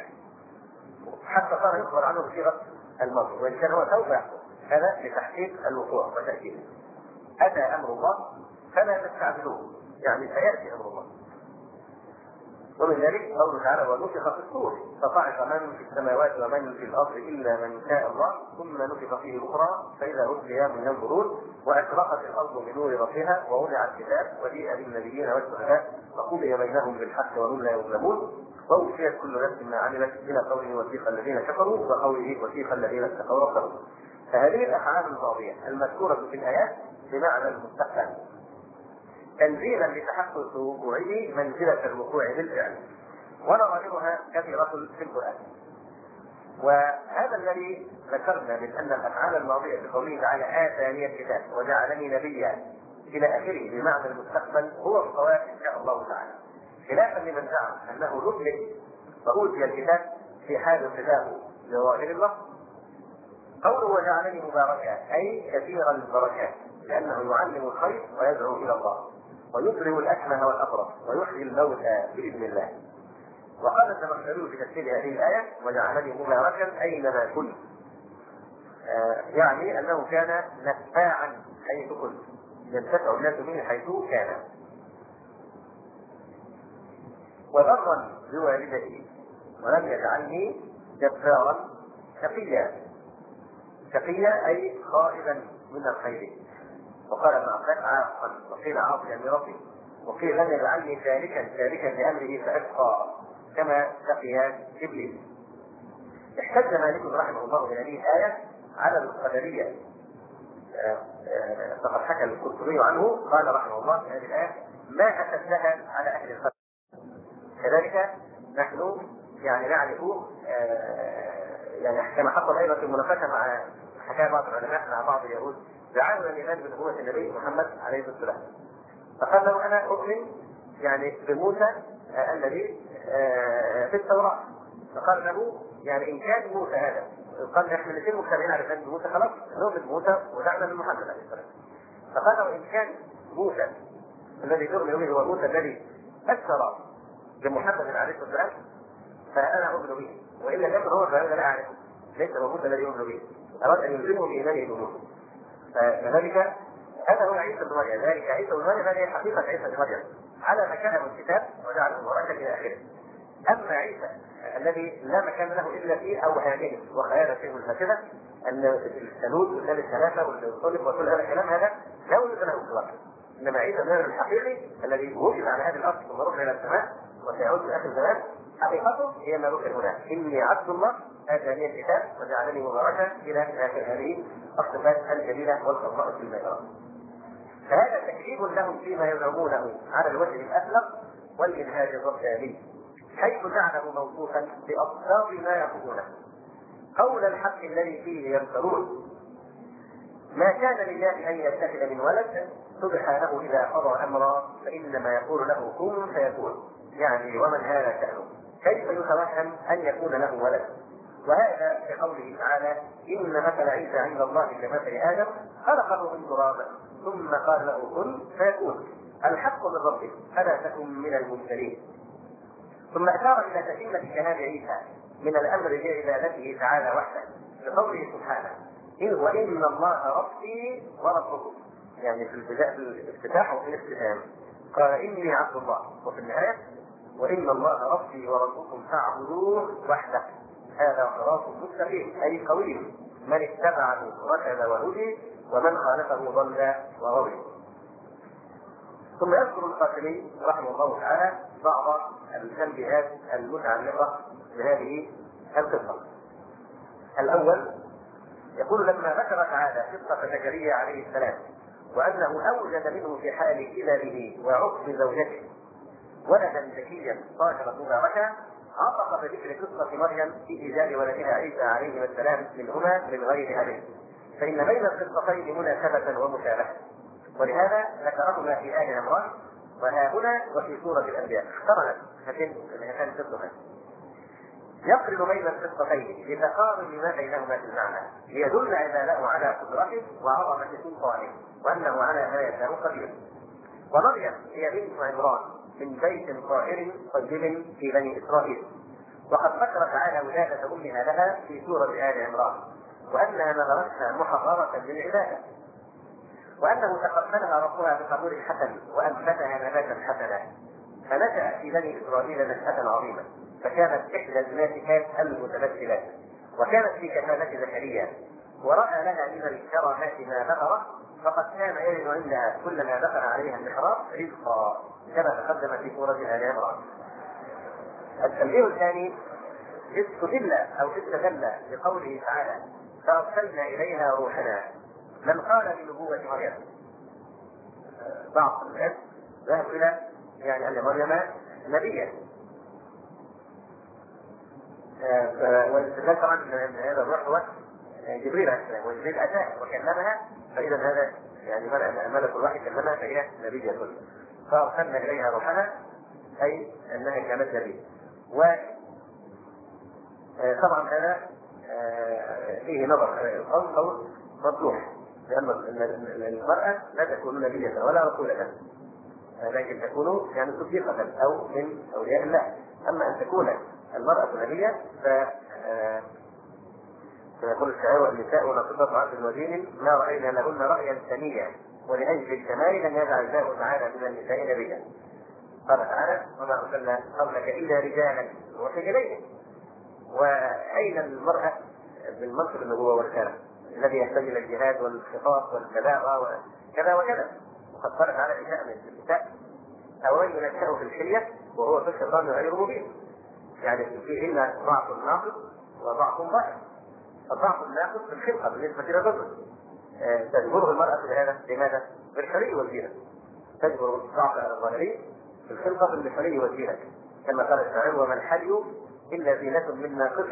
[SPEAKER 2] حتى صار يخبر عنه بصيغة الماضي، وإن كان هو سوف يحصل هذا لتحقيق الوقوع وتأكيده. أتى أمر الله فلا تستعجلوه، يعني سيأتي أمر الله. ومن ذلك قوله تعالى ونفخ في الصور فصعق من في السماوات ومن في الأرض إلا من شاء الله ثم نفخ فيه أخرى فإذا هم قيام ينظرون وأشرقت الأرض بنور ربها ووضع الكتاب وجيء بالنبيين والشهداء وقضي بينهم بالحق وهم لا يظلمون ووفيت كل نفس ما عملت إلى قوله وثيق الذين كفروا وقوله وثيق الذين اتقوا ربهم. فهذه الأفعال الماضية المذكورة في الآيات بمعنى المستقبل تنزيلا لتحقق وقوعه منزلة الوقوع بالفعل، ونظائرها كثيرة في القرآن. وهذا الذي ذكرنا من أن الأفعال الماضية في قوله تعالى آتاني الكتاب وجعلني نبيا إلى آخره بمعنى المستقبل هو الصواب إن شاء الله تعالى، خلافا لمن زعم أنه يدرك وأوتي الكتاب في حال ارتداه لظاهر الله. قوله وجعلني مباركا أي كثير البركات لأنه يعلم الخير ويدعو إلى الله ويبرئ الأكمه والأبرص ويحيي الموتى بإذن الله. وقال الزمخشري في تفسير هذه الآية وجعلني مباركا أينما كنت، آه يعني أنه كان نفاعا حيث كنت ينتفع الناس منه حيث كان. وبرا بوالدته ولم يجعلني جبارا شقيا. شقيا أي خائبا من الخير. وقال ابن عباس عاقا وقيل عاصيا لربه وقيل لم يجعلني سالكا سالكا لامره فاشقى كما سقي ابليس. احتج مالك رحمه الله بهذه الايه على القدريه، فقد حكى القرطبي عنه قال رحمه الله في هذه الايه ما اشدها على اهل القدر. كذلك نحن يعني نعرف يعني كما حصل ايضا في المناقشه مع حكايه بعض العلماء مع بعض اليهود دعاوا الايمان بنبوه النبي محمد عليه الصلاه والسلام، فقال له انا اؤمن يعني بموسى الذي في التوراه، فقال له يعني ان كان موسى هذا قال احنا الاثنين مجتمعين على الايمان بموسى خلاص نؤمن بموسى ودعنا بمحمد عليه السلام. فقال له ان كان موسى الذي تؤمن به هو موسى الذي بشر بمحمد عليه الصلاه والسلام فانا اؤمن به، والا كان هو فهذا لا اعرفه، ليس هو موسى الذي يؤمن به، اراد ان يلزمه بايمانه بموسى. فكذلك هذا هو عيسى بن مريم، ذلك عيسى بن مريم هذه حقيقه عيسى بن مريم على ما كان من الكتاب وجعله مباركا الى اخره. اما عيسى الذي لا مكان له الا في اوهامه وخيالاته الفاسده ان الثالوث والثالث ثلاثه والصلب وكل هذا الكلام هذا لا وجود له اطلاقا. انما عيسى بن مريم الحقيقي الذي وجد على هذه الارض ثم رفع الى السماء وسيعود في اخر الزمان حقيقته هي ما ذكر هنا، اني عبد الله اتاني الكتاب وجعلني مباركا الى اخر هذه الصفات الجليله والخضراء في الميراث. فهذا تكذيب لهم فيما يزعمونه على الوجه الاسلم والانهاج الرباني، حيث جعله موصوفا باصداق ما يقولونه قول الحق الذي فيه يمترون. ما كان لله ان يتخذ من ولد سبحانه اذا قضى امرا فانما يقول له كن فيكون، يعني ومن هذا شأنه كيف يتوهم ان يكون له ولد؟ وهذا بقوله تعالى ان مثل عيسى عند الله كمثل ادم خلقه من تراب ثم قال له كن فيكون، الحق من ربك فلا تكن من الممتلين. ثم اشار الى تتمه كلام عيسى من الامر بعبادته تعالى وحده بقوله سبحانه وان الله ربي وربكم، يعني في الابتداء في الافتتاح وفي الاختتام قال اني عبد الله، وفي النهايه وان الله ربي وربكم فاعبدوه وحده هذا صراط مستقيم اي قوي، من اتبعه رشد وهدي ومن خالفه ضل وغوي. ثم يذكر القاسمي رحمه الله تعالى بعض التنبيهات المتعلقه بهذه القصه. الاول يقول لما ذكر تعالى قصه زكريا عليه السلام وانه اوجد منه في حال كبره وعقب زوجته ولدا زكيا طاهرا مباركا عطف بذكر قصه مريم في ايجاد ولدها عيسى عليه السلام منهما من غير ابيه، فان بين القصتين مناسبه ومشابهه، ولهذا ذكرهما في آل عمران وها هنا وفي سورة الأنبياء اقترنت هاتين هاتين القصتين. يقرن بين القصتين لتقارب ما بينهما في المعنى ليدل عباده على قدرته وعظمة سلطانه وأنه على ما يشاء قدير. ومريم هي بنت عمران من بيت طاهر طيب في بني إسرائيل، وقد ذكر تعالى ولادة أمها لها في سورة آل عمران وأنها نظرتها محررة للعبادة، وأنه تقبلها ربها بقبول حسن وأنبتها نباتا حسنا، فنشأت في بني إسرائيل نشأة عظيمة، فكانت إحدى الناسكات المتمثلات، وكانت في كفالة زكريا، ورأى لها من الكرامات ما ذكر، فقد كان يرد عندها كلما دخل عليها المحراب رزقا كما تقدم في سورة آل عمران. التنبيه الثاني استدل أو استدل بقوله تعالى فأرسلنا إليها روحنا. من قال بنبوة مريم بعض الناس ذهب إلى يعني أن مريم نبيا، والاستدلال طبعا أن هذا الروح هو جبريل عليه السلام، وجبريل أتاه وكلمها، فإذا هذا يعني ملك الوحي كلمها فهي نبية كلها. فأرسلنا إليها روحنا أي أنها كانت نبية. وطبعا هذا فيه نظر القول قول مطلوب، لأن المرأة لا تكون نبية ولا رسولة، لكن تكون يعني صديقة أو من أولياء الله. أما أن تكون المرأة نبية ف فيقول الشاعر والنساء ناقصات عقل ودين ما رأينا لهن رأيا ثانيا ولأجل الكمال لم يجعل الله تعالى من النساء نبيا. قال تعالى وما أرسلنا قبلك إلا رجالا وحي إليهم. وأين المرأة بالمنصب النبوة والرسالة الذي يحتاج الى الجهاد والخطاب والبلاغه وكذا وكذا؟ وقد قال تعالى في شأن النساء او من ينشأ في الحليه وهو في الشيطان غير مبين، يعني فيهن ضعف ناقص وضعف ضعف. الضعف الناقص في الخلقه بالنسبه الى الرجل تجبره المراه بهذا لماذا؟ بالحري والزينه، تجبر الضعف الظاهري في الخلقه بالحري والزينه، كما قال الشاعر: وما الحلي إلا زينة من ناقص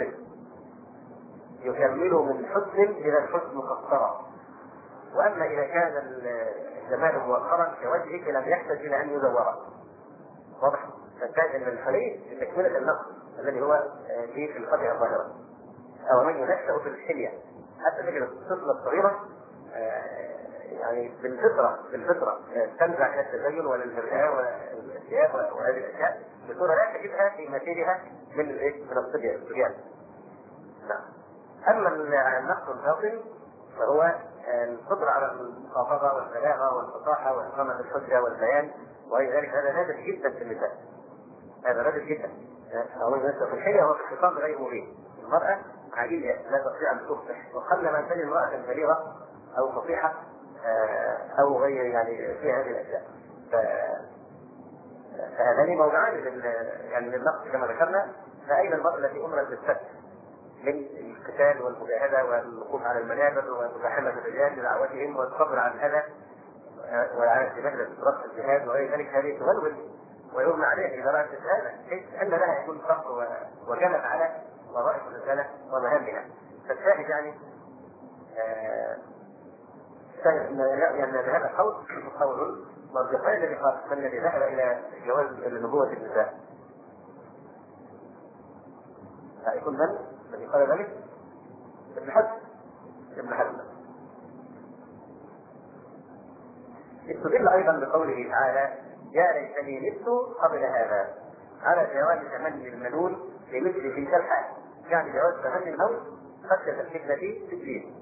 [SPEAKER 2] يكمل من حسن إذا الحسن قصرا. وأما إذا كان الجمال موقرا كوجهك لم يحتاج إلى أن يزور. واضح؟ فالشاهد أن الحلي لتكملة النقص الذي هو في القطع الظاهرة. أو من ينشأ في الحلية حتى تجد الطفلة الصغيرة يعني بالفطرة بالفطرة تنزع إلى التزين والانهراء والثياب وهذه الأشياء بصورة لا تجدها في مثيلها من من الصبيان. نعم. أما النقص الباطن فهو القدرة على المخاطبة والبلاغة والفصاحة وإقامة الحجة والبيان وغير ذلك. هذا نادر جدا في النساء. هذا نادر جدا. أو في الحلية هو في الخطاب غير مبين. المرأة عادية لا تستطيع أن تفصح، وقل ما تجد امرأة بليغة أو فصيحة أو غير يعني في هذه الأشياء. فهذان موضوعان يعني للنقص كما ذكرنا. فأين المرأة التي أمرت بالسد من القتال والمجاهدة والوقوف على المنابر ومزاحمة الرجال لدعوتهم والصبر عن الأذى وعلى استمرار رفض الجهاد وغير ذلك؟ هذه تولول ويغمى عليها إذا رأت الآلة أن لها يكون صبر وجلب على وظائف الرسالة ومهامها. فالشاهد يعني يعني هذا قول قول مرجحان الذي قال الذي ذهب إلى جواز نبوة النساء. يكون من الذي قال ذلك؟ ابن حزم. ابن حزم استدل أيضا بقوله تعالى: يا ليتني مت قبل هذا، على جواز تمني المنون لمثل تلك الحال، يعني جواز تمني الموت خشية الفتنة في الدين.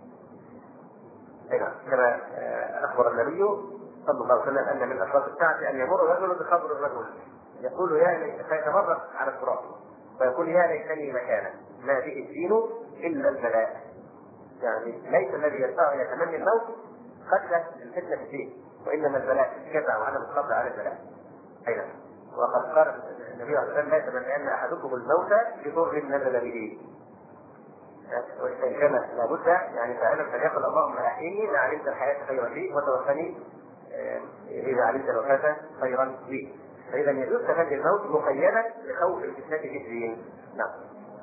[SPEAKER 2] كما أخبر النبي صلى الله عليه وسلم أن من أشراط الساعة أن يمر الرجل بقبر الرجل يقول يا ليت، فيتمرق على التراب ويقول يا ليتني مكانه ما به الدين إلا البلاء. يعني ليس الذي يسعى إلى تمني الموت خشية الفتنة في الدين، وإنما البلاء الكذع وعدم الصبر على البلاء. أيضا وقد قال النبي صلى الله عليه وسلم: لا يتمنى أن أحدكم الموت بضر نزل به. وإن كان لابد يعني فعلا فليقل اللهم أحيني إذا علمت الحياة خيرا لي وتوفني إذا علمت الوفاة خيرا لي. فإذا يجوز تمني الموت مقيدا لخوف الفتنة في الدين. نعم.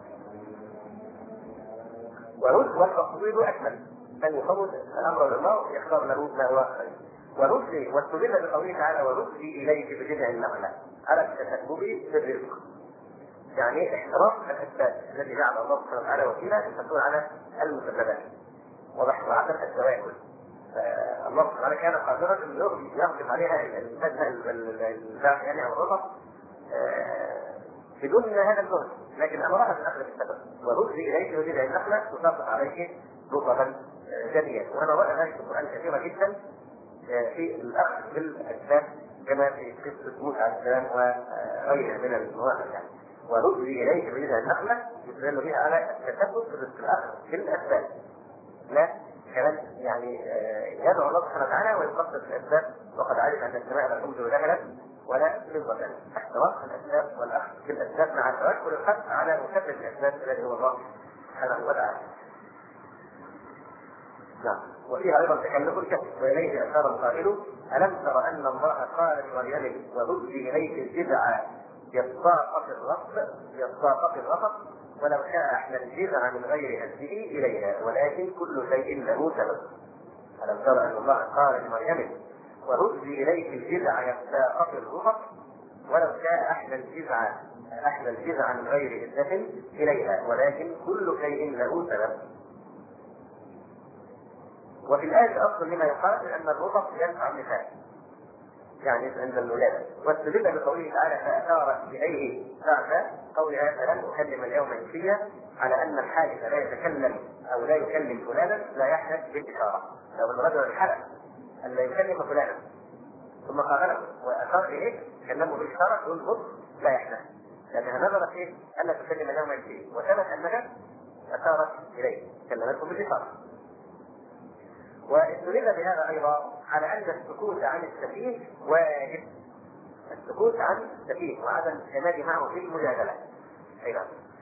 [SPEAKER 2] والتفويض أكمل أن يفوض الأمر لله ويختار له ما هو خير. ورسلي واستدل بقوله تعالى: ورسلي إليك بجذع النخلة على التسبب في الرزق. يعني احترام الأسباب الذي جعل الله سبحانه وتعالى وسيلة تكون على المسببات وضح وعدم التواكل. فالله سبحانه وتعالى كان قادرا أن يغلب عليها الباقي يعني أو الرطب بدون هذا الجهد، لكن أمرها بالأخذ بالسبب. ورسلي إليك بجذع النخلة تساقط عليك رطبا جنيا. وأنا رأى ذلك في القرآن كثيرا جدا في الأخذ بالأسباب كما في قصة موسى عليه السلام وغيرها من المواقف. يعني ورسلي إليك بجذع النخلة يستدل بها على التثبت في الأخذ بالأسباب، لا كمان يعني يدعو الله سبحانه وتعالى ويقصد الأسباب. وقد علم أن السماء لا تمطر ذهبا ولا فضة. احتراق الأسباب والأخذ بالأسباب مع التوكل الخاص على مسبب الأسباب الذي هو الله سبحانه وتعالى. نعم. وفيها أيضا تكلف الكسب، وإليه أشار القائل: ألم تر أن الله قال لمريم: ورسلي إليك الجذع يساق في الرطب يساق في الرطب ولو شاء أحلى الجذع من غير هزه إليها ولكن كل شيء له سبب. ألم تر أن الله قال لمريم: ورسلي إليك الجذع يساق في الرطب ولو شاء أحلى الجذع أحلى الجذع من غير هزه إليها ولكن كل شيء له سبب. وفي الآية أصل لما يقال أن الرطب ينفع النساء يعني عند الولادة. واستدل بقوله تعالى: فأشارت إليه بعد قولها: فلن أكلم اليوم إنسيا، على أن الحادث لا يتكلم أو لا يكلم فلانا لا يحدث بالإشارة. لو الرجل الحدث أن لا يكلم فلانا ثم قابله وأشار إليه كلمه بالإشارة يقول بص لا يحدث، لأنها نظرت إيه أن تكلم اليوم إنسيا وثبت أنها أشارت إليه كلمته بالإشارة. واستدل بهذا أيضا على أن السكوت عن السفيه واجب. السكوت عن السفيه وعدم التمادي معه في المجادلة أيضا.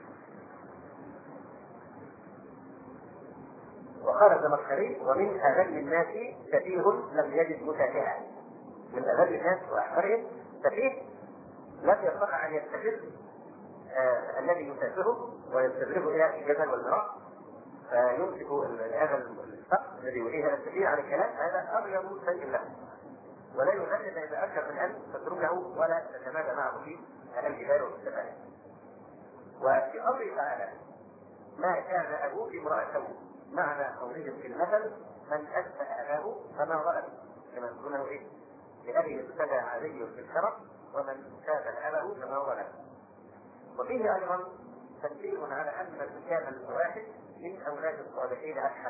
[SPEAKER 2] وقال الزمخشري: ومن أذل الناس سفيه لم يجد مسافها. من أذل الناس وأحقرهم سفيه لم يستطع ان يستفر آه الذي يسافره ويستدرجه الى الجبل والمراء، فيمسك هذا السقف الذي يليه السفينه عن الكلام. هذا اغير شيء له، ولا يغلب اذا اكثر من ان تتركه ولا تتمادى معه في الجبال والسفائن. وفي قوله تعالى ما كان ابوك امرأته، معنى قولهم في المثل من أسفأ أباه فما ظلم، كما يقولونه إيه؟ لأبي ابتدى علي في الشرف ومن كان أباه فما ظلم. وفيه أيضا تنبيه على أن الكتاب الواحد من أولاد الصالحين أحد.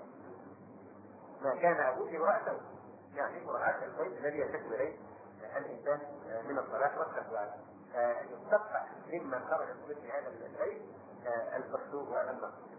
[SPEAKER 2] ما كان أبوك امرأته، يعني امرأة البيت الذي يشك إليه الإنسان من الصلاح والتقوى، يستقبح ممن خرج مثل هذا البيت الفسوق والمقصود.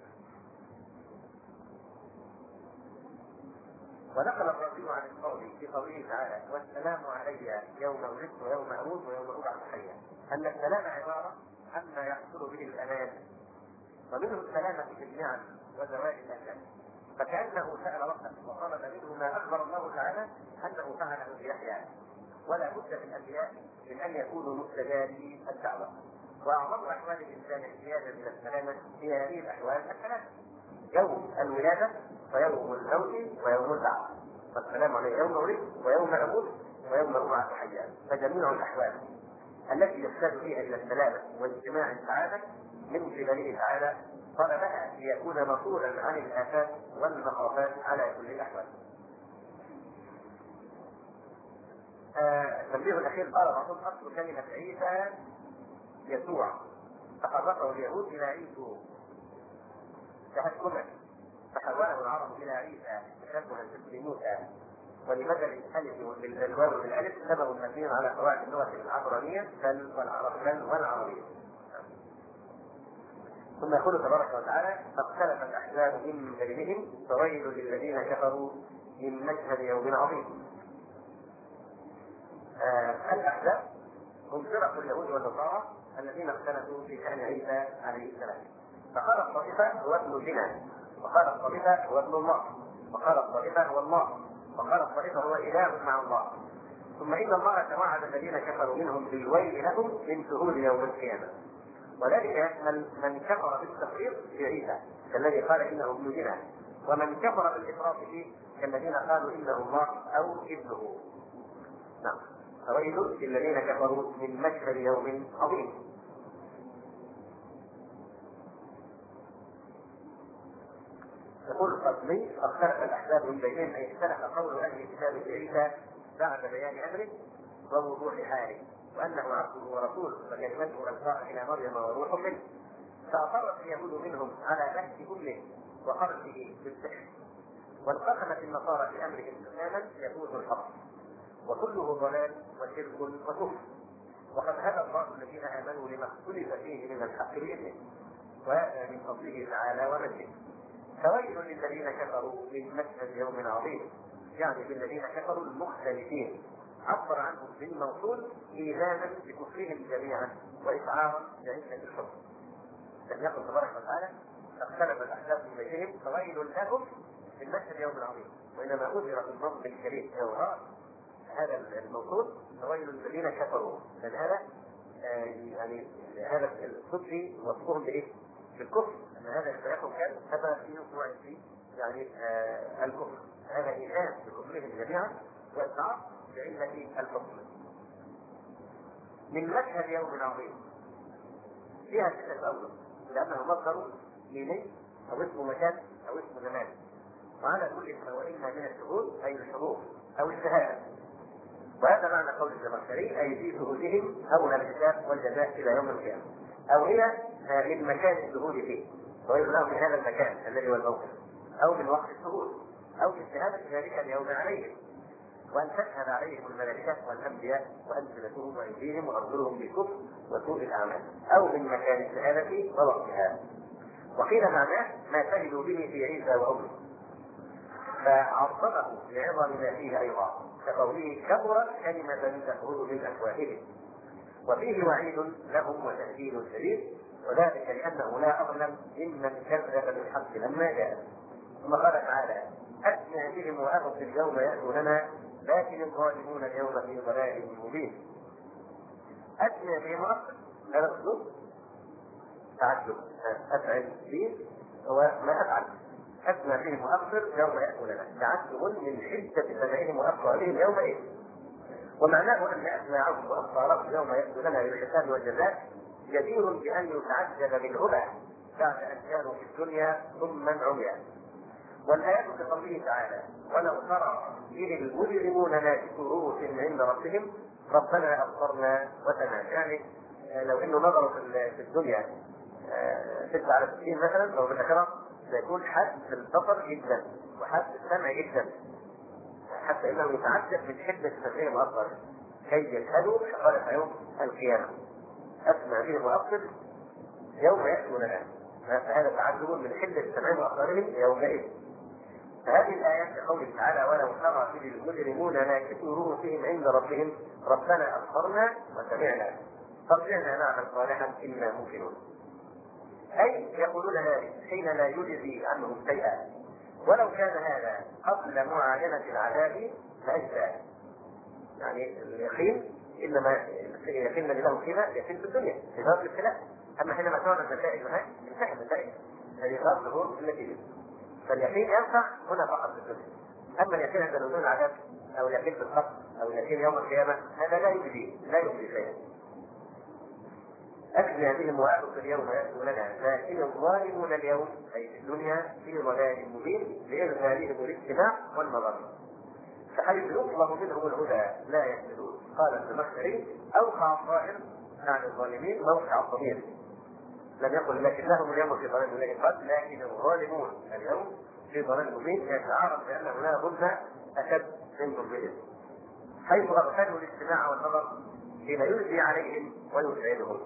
[SPEAKER 2] ونقل الرسول عن القول في قوله تعالى والسلام علي يوم ولدت ويوم اموت ويوم ابعث حيا، ان السلام عباره عما يحصل به الامان، ومنه السلامه في النعم وزوال الاذى. فكانه سال ربه وطلب منه ما اخبر الله تعالى انه فعله بيحيى. ولا بد في الانبياء من ان يكونوا مستجابي الدعوه، واعظم احوال الانسان احتياجا الى السلامه هي هذه الاحوال الثلاثه: يوم الولاده ويوم الموت ويوم البعث. فالسلام عليه يوم ولدت ويوم اموت ويوم ابعث حيا. فجميع الاحوال التي يحتاج فيها الى السلامه واجتماع السعاده من قبله تعالى طلبها ليكون مسؤولا عن الافات والمخافات على كل الاحوال. التنبيه الاخير قال بعضهم اصل كلمه عيسى يسوع، فحرفه اليهود الى عيسو تهكما، فحوله العرب الى عيسى تشبها باسم موسى. ولمثل الالف بالواو بالالف سبب مبني على قواعد اللغه العبرانيه بل والعربيه. ثم يقول تبارك وتعالى فاختلف الاحزاب من بينهم فويل للذين كفروا من مشهد يوم عظيم. آه الاحزاب هم فرق اليهود والنصارى الذين اختلفوا في شان عيسى عليه السلام. فقال الطائفه هو ابن زنا، وقال الطائفه هو ابن الله، وقال الطائفه هو الله، وقال الطائفه هو اله مع الله. ثم ان الله توعد الذين كفروا منهم بالويل لهم من شهود يوم القيامه. وذلك يشمل من كفر بالتفريط في عيسى كالذي قال انه ابن زنا، ومن كفر بالافراط فيه كالذين قالوا انه الله او ابنه. نعم. فويل للذين كفروا من مشهد يوم عظيم. يقول القاسمي اختلف الاحزاب من بينهم اي اختلف قول اهل الكتاب في عيسى بعد بيان امره ووضوح حاله وانه عبده ورسوله فكلمته القاء الى مريم وروح منه. فاصرت اليهود منهم على نفس امه وقرته بالسحر، وانقسمت النصارى في امرهم تماما يفوز الحق، وكله ضلال وشرك وكفر. وقد هدى الله الذين امنوا لما اختلف فيه من الحق باذنه ومن فضله تعالى ومجده. فويل للذين كفروا من مشهد يوم عظيم، يعني بالذين كفروا المختلفين، عبر عنهم بالموصول ايذانا بكفرهم جميعا واشعارا بعزه الحكم. لم يقل تبارك وتعالى اختلف الاحزاب من بينهم فويل لهم من مشهد يوم عظيم، وانما اثر في النظم الكريم جوهر هذا الموصول فويل للذين كفروا. لان هذا آه يعني هذا الصدق وصفهم بايه؟ بالكفر، ان هذا التيقظ كان هذا في وقوع في يعني آه الكفر. هذا ايذان بكفرهم جميعا واشعار بعزه الحكم. من مشهد يوم عظيم فيها ستة أوجه، لأنه مصدر لمن أو اسم مكان أو اسم زمان، وعلى كل اسم وإما من الشهود أي الحضور أو الشهادة. وهذا معنى قول الزمخشري أي في شهودهم أو الحساب والجزاء إلى يوم القيامة، أو إلى من مكان الشهود فيه ويقول له من هذا المكان الذي هو الموقف، أو من وقت الشهود، أو في الشهادة ذلك اليوم عليهم، وأن تشهد عليهم الملائكة والأنبياء وألسنتهم وأيديهم وأرجلهم بالكفر وسوء الأعمال، أو من مكان الشهادة ووقتها. وقيل معناه ما شهدوا به في عيسى وأمه، فعظمه لعظم ما فيه أيضا كقوله كبرت كلمة تخرج من أفواههم. وفيه وعيد لهم وتهديد شديد، وذلك لأنه لا أظلم ممن كذب بالحق لما جاء. ثم قال تعالى أسمع بهم وأبصر اليوم يأتوننا لكن الظالمون اليوم في ضلال مبين. أثنى به مؤخر، هذا أسلوب تعجب. أفعل به هو ما أفعل، أثنى به مؤخر يوم يأكلنا، تعجب من حدة سمعهم وأبصارهم يومئذ. ومعناه أن أسماعهم وأبصارهم يوم يأكلنا للحساب والجزاء جدير بأن يتعجب منهما بعد أن كانوا في الدنيا ثم عميا. والآيات في قوله تعالى: ولو ترى إذ المجرمون ناكسوا رؤوسهم عند ربهم ربنا أبصرنا وسمعنا. يعني لو إنه نظروا في الدنيا ستة على ستين مثلا، لو بالآخرة سيكون حد في البصر جدا وحد في السمع جدا، حتى إنه يتعجب من حدة سمعهم وأبصارهم كي يشهدوا حقائق يوم القيامة. أسمع بهم وأبصر يوم يأتوننا، هذا تعجب من حدة سمعهم وأبصارهم يومئذ. فهذه الآيات في قوله تعالى: ولو ترى إذ المجرمون ناكسوا رؤوسهم عند ربهم ربنا أبصرنا وسمعنا فارجعنا نعمل صالحا إنا موقنون. أي يقولون ذلك حين لا يجزي عنهم شيئا، ولو كان هذا قبل معاينة العذاب فأجزى. يعني اليقين إنما يقين الذي له كذا يقين في الدنيا في باب الابتلاء، أما حينما كانت النتائج هناك انتهت النتائج هذه باب ظهور النتيجة. فاليقين ينفع هنا فقط في الدنيا، أما اليقين عند نزول العذاب أو اليقين في القبر أو اليقين يوم القيامة هذا لا يجزي لا يجزي شيئا. أكفي بهم وأعرف اليوم يأتوننا لكن الظالمون اليوم أي في الدنيا في ضلال مبين لإغفالهم الاجتماع والنظر، فحيث يطلب منهم الهدى لا يهتدون. قال ابن مسعود: أوقع الظاهر عن الظالمين موقع الضمير، لم يقل لكنهم اليوم في ضلال مبين، قال لكن الظالمون اليوم في ضلال مبين، يتعارض بأن هنا ظلم أشد من ظلمهم، حيث أغفلوا الاجتماع والنظر حين يجزي عليهم ويسعدهم.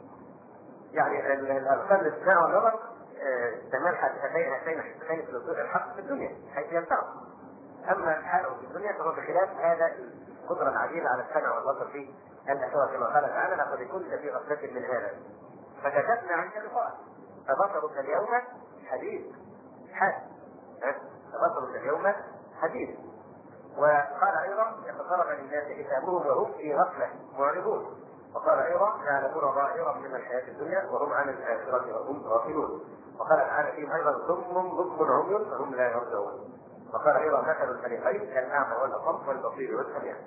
[SPEAKER 2] يعني الأغفال الاجتماع والنظر تمام هاتين هاتين حتتين في الوصول الحق في الدنيا حيث ينفعوا، أما حاله في الدنيا فهو بخلاف هذا القدرة العديدة على السمع والبصر في الأخوة كما قال تعالى: لقد كنت في غفلة من هذا فكشفنا عنك غطاءك فبصرك اليوم حديد حاد فبصرك اليوم حديد. وقال أيضا: يتقرب للناس حسابهم وهم في غفلة معرضون. وقال أيضا: يعلمون ظاهرا من الحياة الدنيا وهم عن الآخرة وهم غافلون. وقال تعالى فيهم أيضا: ثم بكم عمي فهم لا يرجعون. وقال أيضا: مثل الفريقين الأعمى والأصم والبصير والسميع.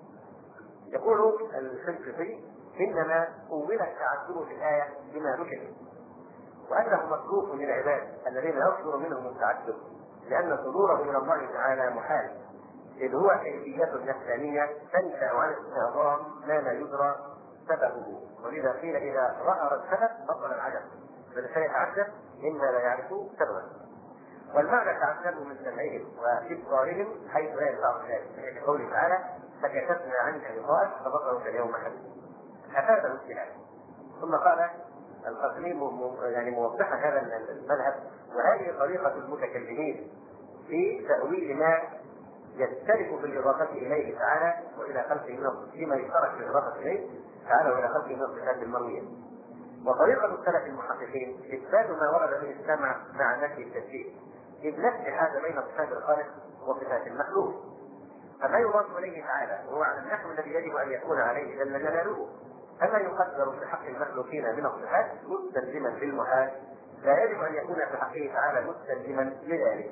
[SPEAKER 2] يقول الشنقيطي: إنما أول التعجب في الآية بما ذكر، وأنه مطلوب للعباد الذين يصدر منهم التعجب، لأن صدوره من الله تعالى محال، إذ هو كيفية نفسانية تنشأ عن استعظام ما لا يدرى سببه. ولذا قيل: إذا ظهر السبب بطل العجب، فالإنسان يتعجب مما لا يعرف سببا. والمعنى تعجبوا من سمعهم وإبصارهم حيث لا ينفع ذلك، في قوله تعالى: فكشفنا عنك غطاءك فبصرك اليوم حديد. أفاد الاجتهاد. ثم قال القاسمي يعني موضحا هذا المذهب: وهذه طريقة المتكلمين في تأويل ما يشترك في الإضافة إليه تعالى وإلى خلقه منه، فيما يشترك في الإضافة إليه تعالى وإلى خلقه من الصفات المروية. وطريقة السلف المحققين إثبات ما ورد به السمع مع نفي التشبيه، إذ لا اتحاد بين صفات الخالق وصفات المخلوق، فما يضاف إليه تعالى هو على النحو الذي يجب أن يكون عليه جل جلاله. أما يقدر في حق المخلوقين من الصفات مستلزما بالمحال، لا يجب أن يكون في حقه تعالى مستلزما لذلك.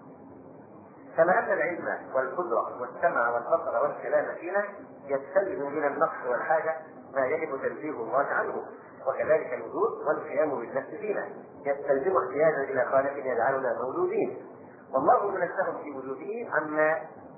[SPEAKER 2] كما أن العلم والقدرة والسمع والبصر والكلام فينا يستلزم من النقص والحاجة ما يجب تنزيه الله عنه، وكذلك الوجود والقيام بالنفس فينا يستلزم احتياجا إلى خالق يجعلنا مولودين، والله منزه في وجوده عما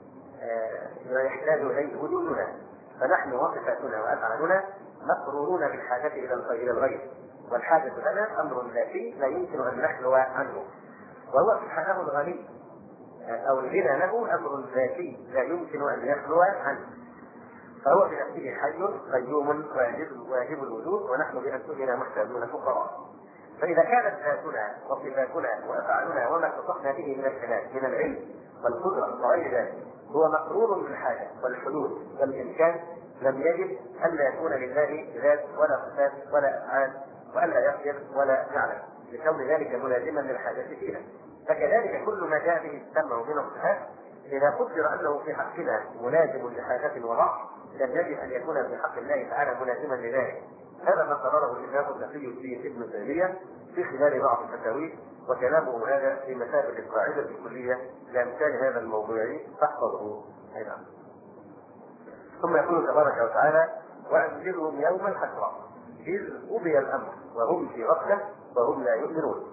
[SPEAKER 2] يحتاج إليه وجودنا، فنحن وصفاتنا وأفعالنا مقرورون بالحاجة إلى الغير، والحاجة لنا أمر ذاتي لا يمكن أن نخلو عنه، وهو سبحانه الغني أو الغنى له أمر ذاتي لا يمكن أن يخلو عنه، فهو بنفسه حي قيوم واجب واجب الوجود، ونحن بأنفسنا محتاجون فقراء. فإذا كانت ذاتنا وصفاتنا وأفعالنا وما اتصفنا به من الكلام من العلم والقدرة وغير ذلك هو مقرور بالحاجة والحدود والإمكان، لم يجب ألا يكون لله ذات ولا صفات ولا أفعال، وألا يقدر ولا يعلم، لكون ذلك ملازما للحاجة فينا. فكذلك كل ما جاء به السمع من الصفات إذا قدر أنه في حقنا ملازم لحاجة وضعف لم يجب أن يكون في حق الله تعالى ملازما لذلك. هذا ما قرره الإمام النقي الدين ابن تيمية في خلال بعض الفتاوي، وكلامه هذا في مثابة القاعدة الكلية لأمثال هذا الموضوع فاحفظه أيضا. ثم يقول تبارك وتعالى: وأنذرهم يوم الحسرة إذ قضي الأمر وهم في غفلة وهم لا يؤمنون.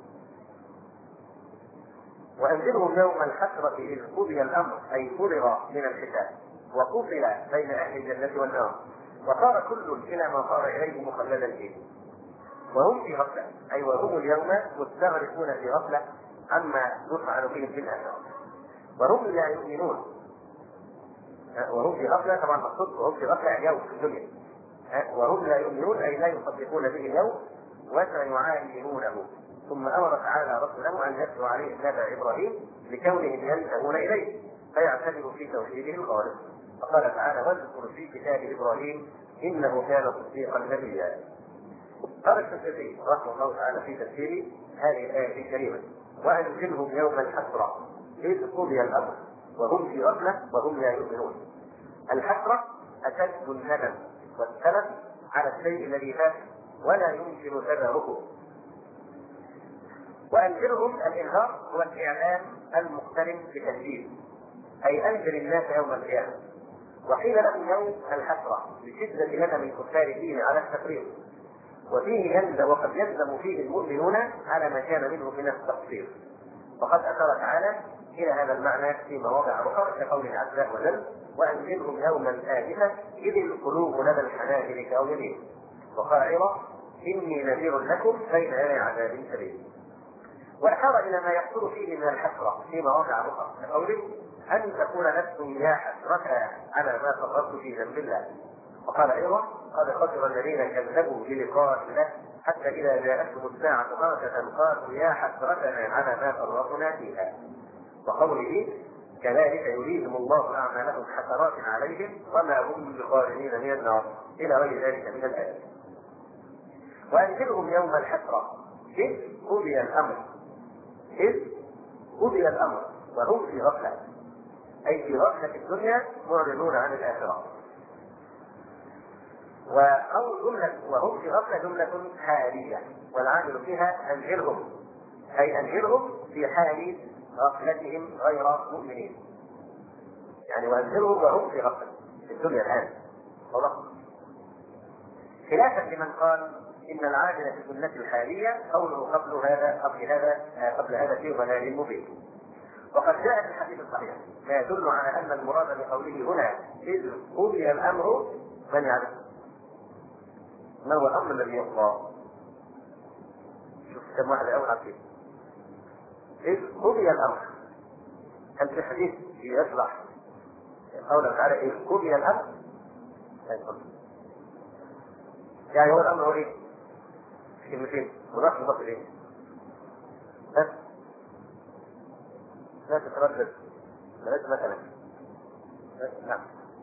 [SPEAKER 2] وأنذرهم يوم الحسرة إذ قضي الأمر أي فرغ من الحساب وقفل بين أهل الجنة والنار وصار كل إلى ما صار إليه مخلدا فيه وهم في غفلة، أي وهم اليوم مستغرقون في غفلة عما يفعل فيهم في الآخرة وهم لا يؤمنون. وهم في غفلة طبعا مقصود وهم في غفلة اليوم في الدنيا، وهم لا يؤمنون أي لا يصدقون به اليوم وسيعاينونه. ثم أمر تعالى رسوله أن يتلو عليه نبأ إبراهيم لكونهم ينتهون إليه فيعتبروا في توحيده الخالص. فقال تعالى: واذكر في كتاب إبراهيم إنه كان صديقا نبيا. قال الشافعي رحمه الله تعالى في تفسير هذه الآية الكريمة: وأنزلهم يوم الحسرة إذ قضي الأمر وهم في غفلة وهم لا يؤمنون. الحسرة أشد الندم والسلف على الشيء الذي فات ولا يمكن تداركه. وأنذرهم الإنذار هو الإعلام المقترن بتهديد، أي أنذر الناس يوم القيامة. وحين لهم يوم الحسرة لشدة ندم الكفار فيه على التفريط، وفيه يندم وقد يندم فيه المؤمنون على ما كان منه من التقصير. وقد أشار تعالى إلى هذا المعنى في مواضع أخرى كقوله عز وجل: وأنذرهم يوم الآزفة إذ القلوب لدى الحناجر كاظمين. وقال أيضا: إني نذير لكم بين يدي عذاب شديد. وأشار إلى ما يحصل فيه من الحسرة في مواضع أخرى كقوله: أن تكون نفس يا حسرة على ما فرطت في ذنب الله. وقال أيضا: قد خسر الذين كذبوا بلقاء الله حتى إذا جاءتهم الساعة بغتة قالوا يا حسرتنا على ما فرطنا فيها. وقوله: كذلك يريهم الله أعمالهم حسرات عليهم وما هم بخارجين من النار، إلى غير ذلك من الآيات. وأنذرهم يوم الحسرة إذ قضي الأمر إذ قضي الأمر وهم في غفلة، أي في غفلة الدنيا معرضون عن الآخرة. وأو جملة وهم في غفلة جملة حالية والعامل فيها أنذرهم، أي أنذرهم في حال غفلتهم غير مؤمنين. يعني وأنذرهم وهم في غفلة في الدنيا الآن. خلافا لمن قال إن العاجل في السنة الحالية قوله قبل هذا قبل هذا قبل هذا في ضلال مبين. وقد جاء في الحديث الصحيح ما يدل على أن المراد بقوله هنا إذ قضي الأمر من يعرف ما هو الأمر الذي يقضى. شوف كم واحد أول عقيد إذ قضي الأمر. هل في حديث يشرح قوله تعالى إذ قضي الأمر؟ يعني هو الأمر هو إيه؟ كلمتين مضاف مضاف إليه. بس لا تتردد بلاش مثلا. نعم.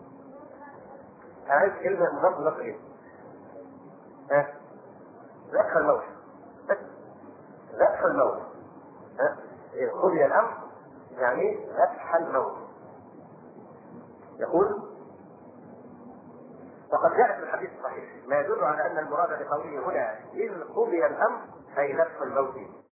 [SPEAKER 2] عايز كلمة مضاف مضاف إليه. ها؟ ذبح الموت. بس ذبح الموت. ها؟ إذ قضي الأمر يعني ذبح الموت. يقول: وقد جاء في الحديث الصحيح ما يدل على أن المراد بقوله هنا إذ قضي الأمر أي ذبح الموت.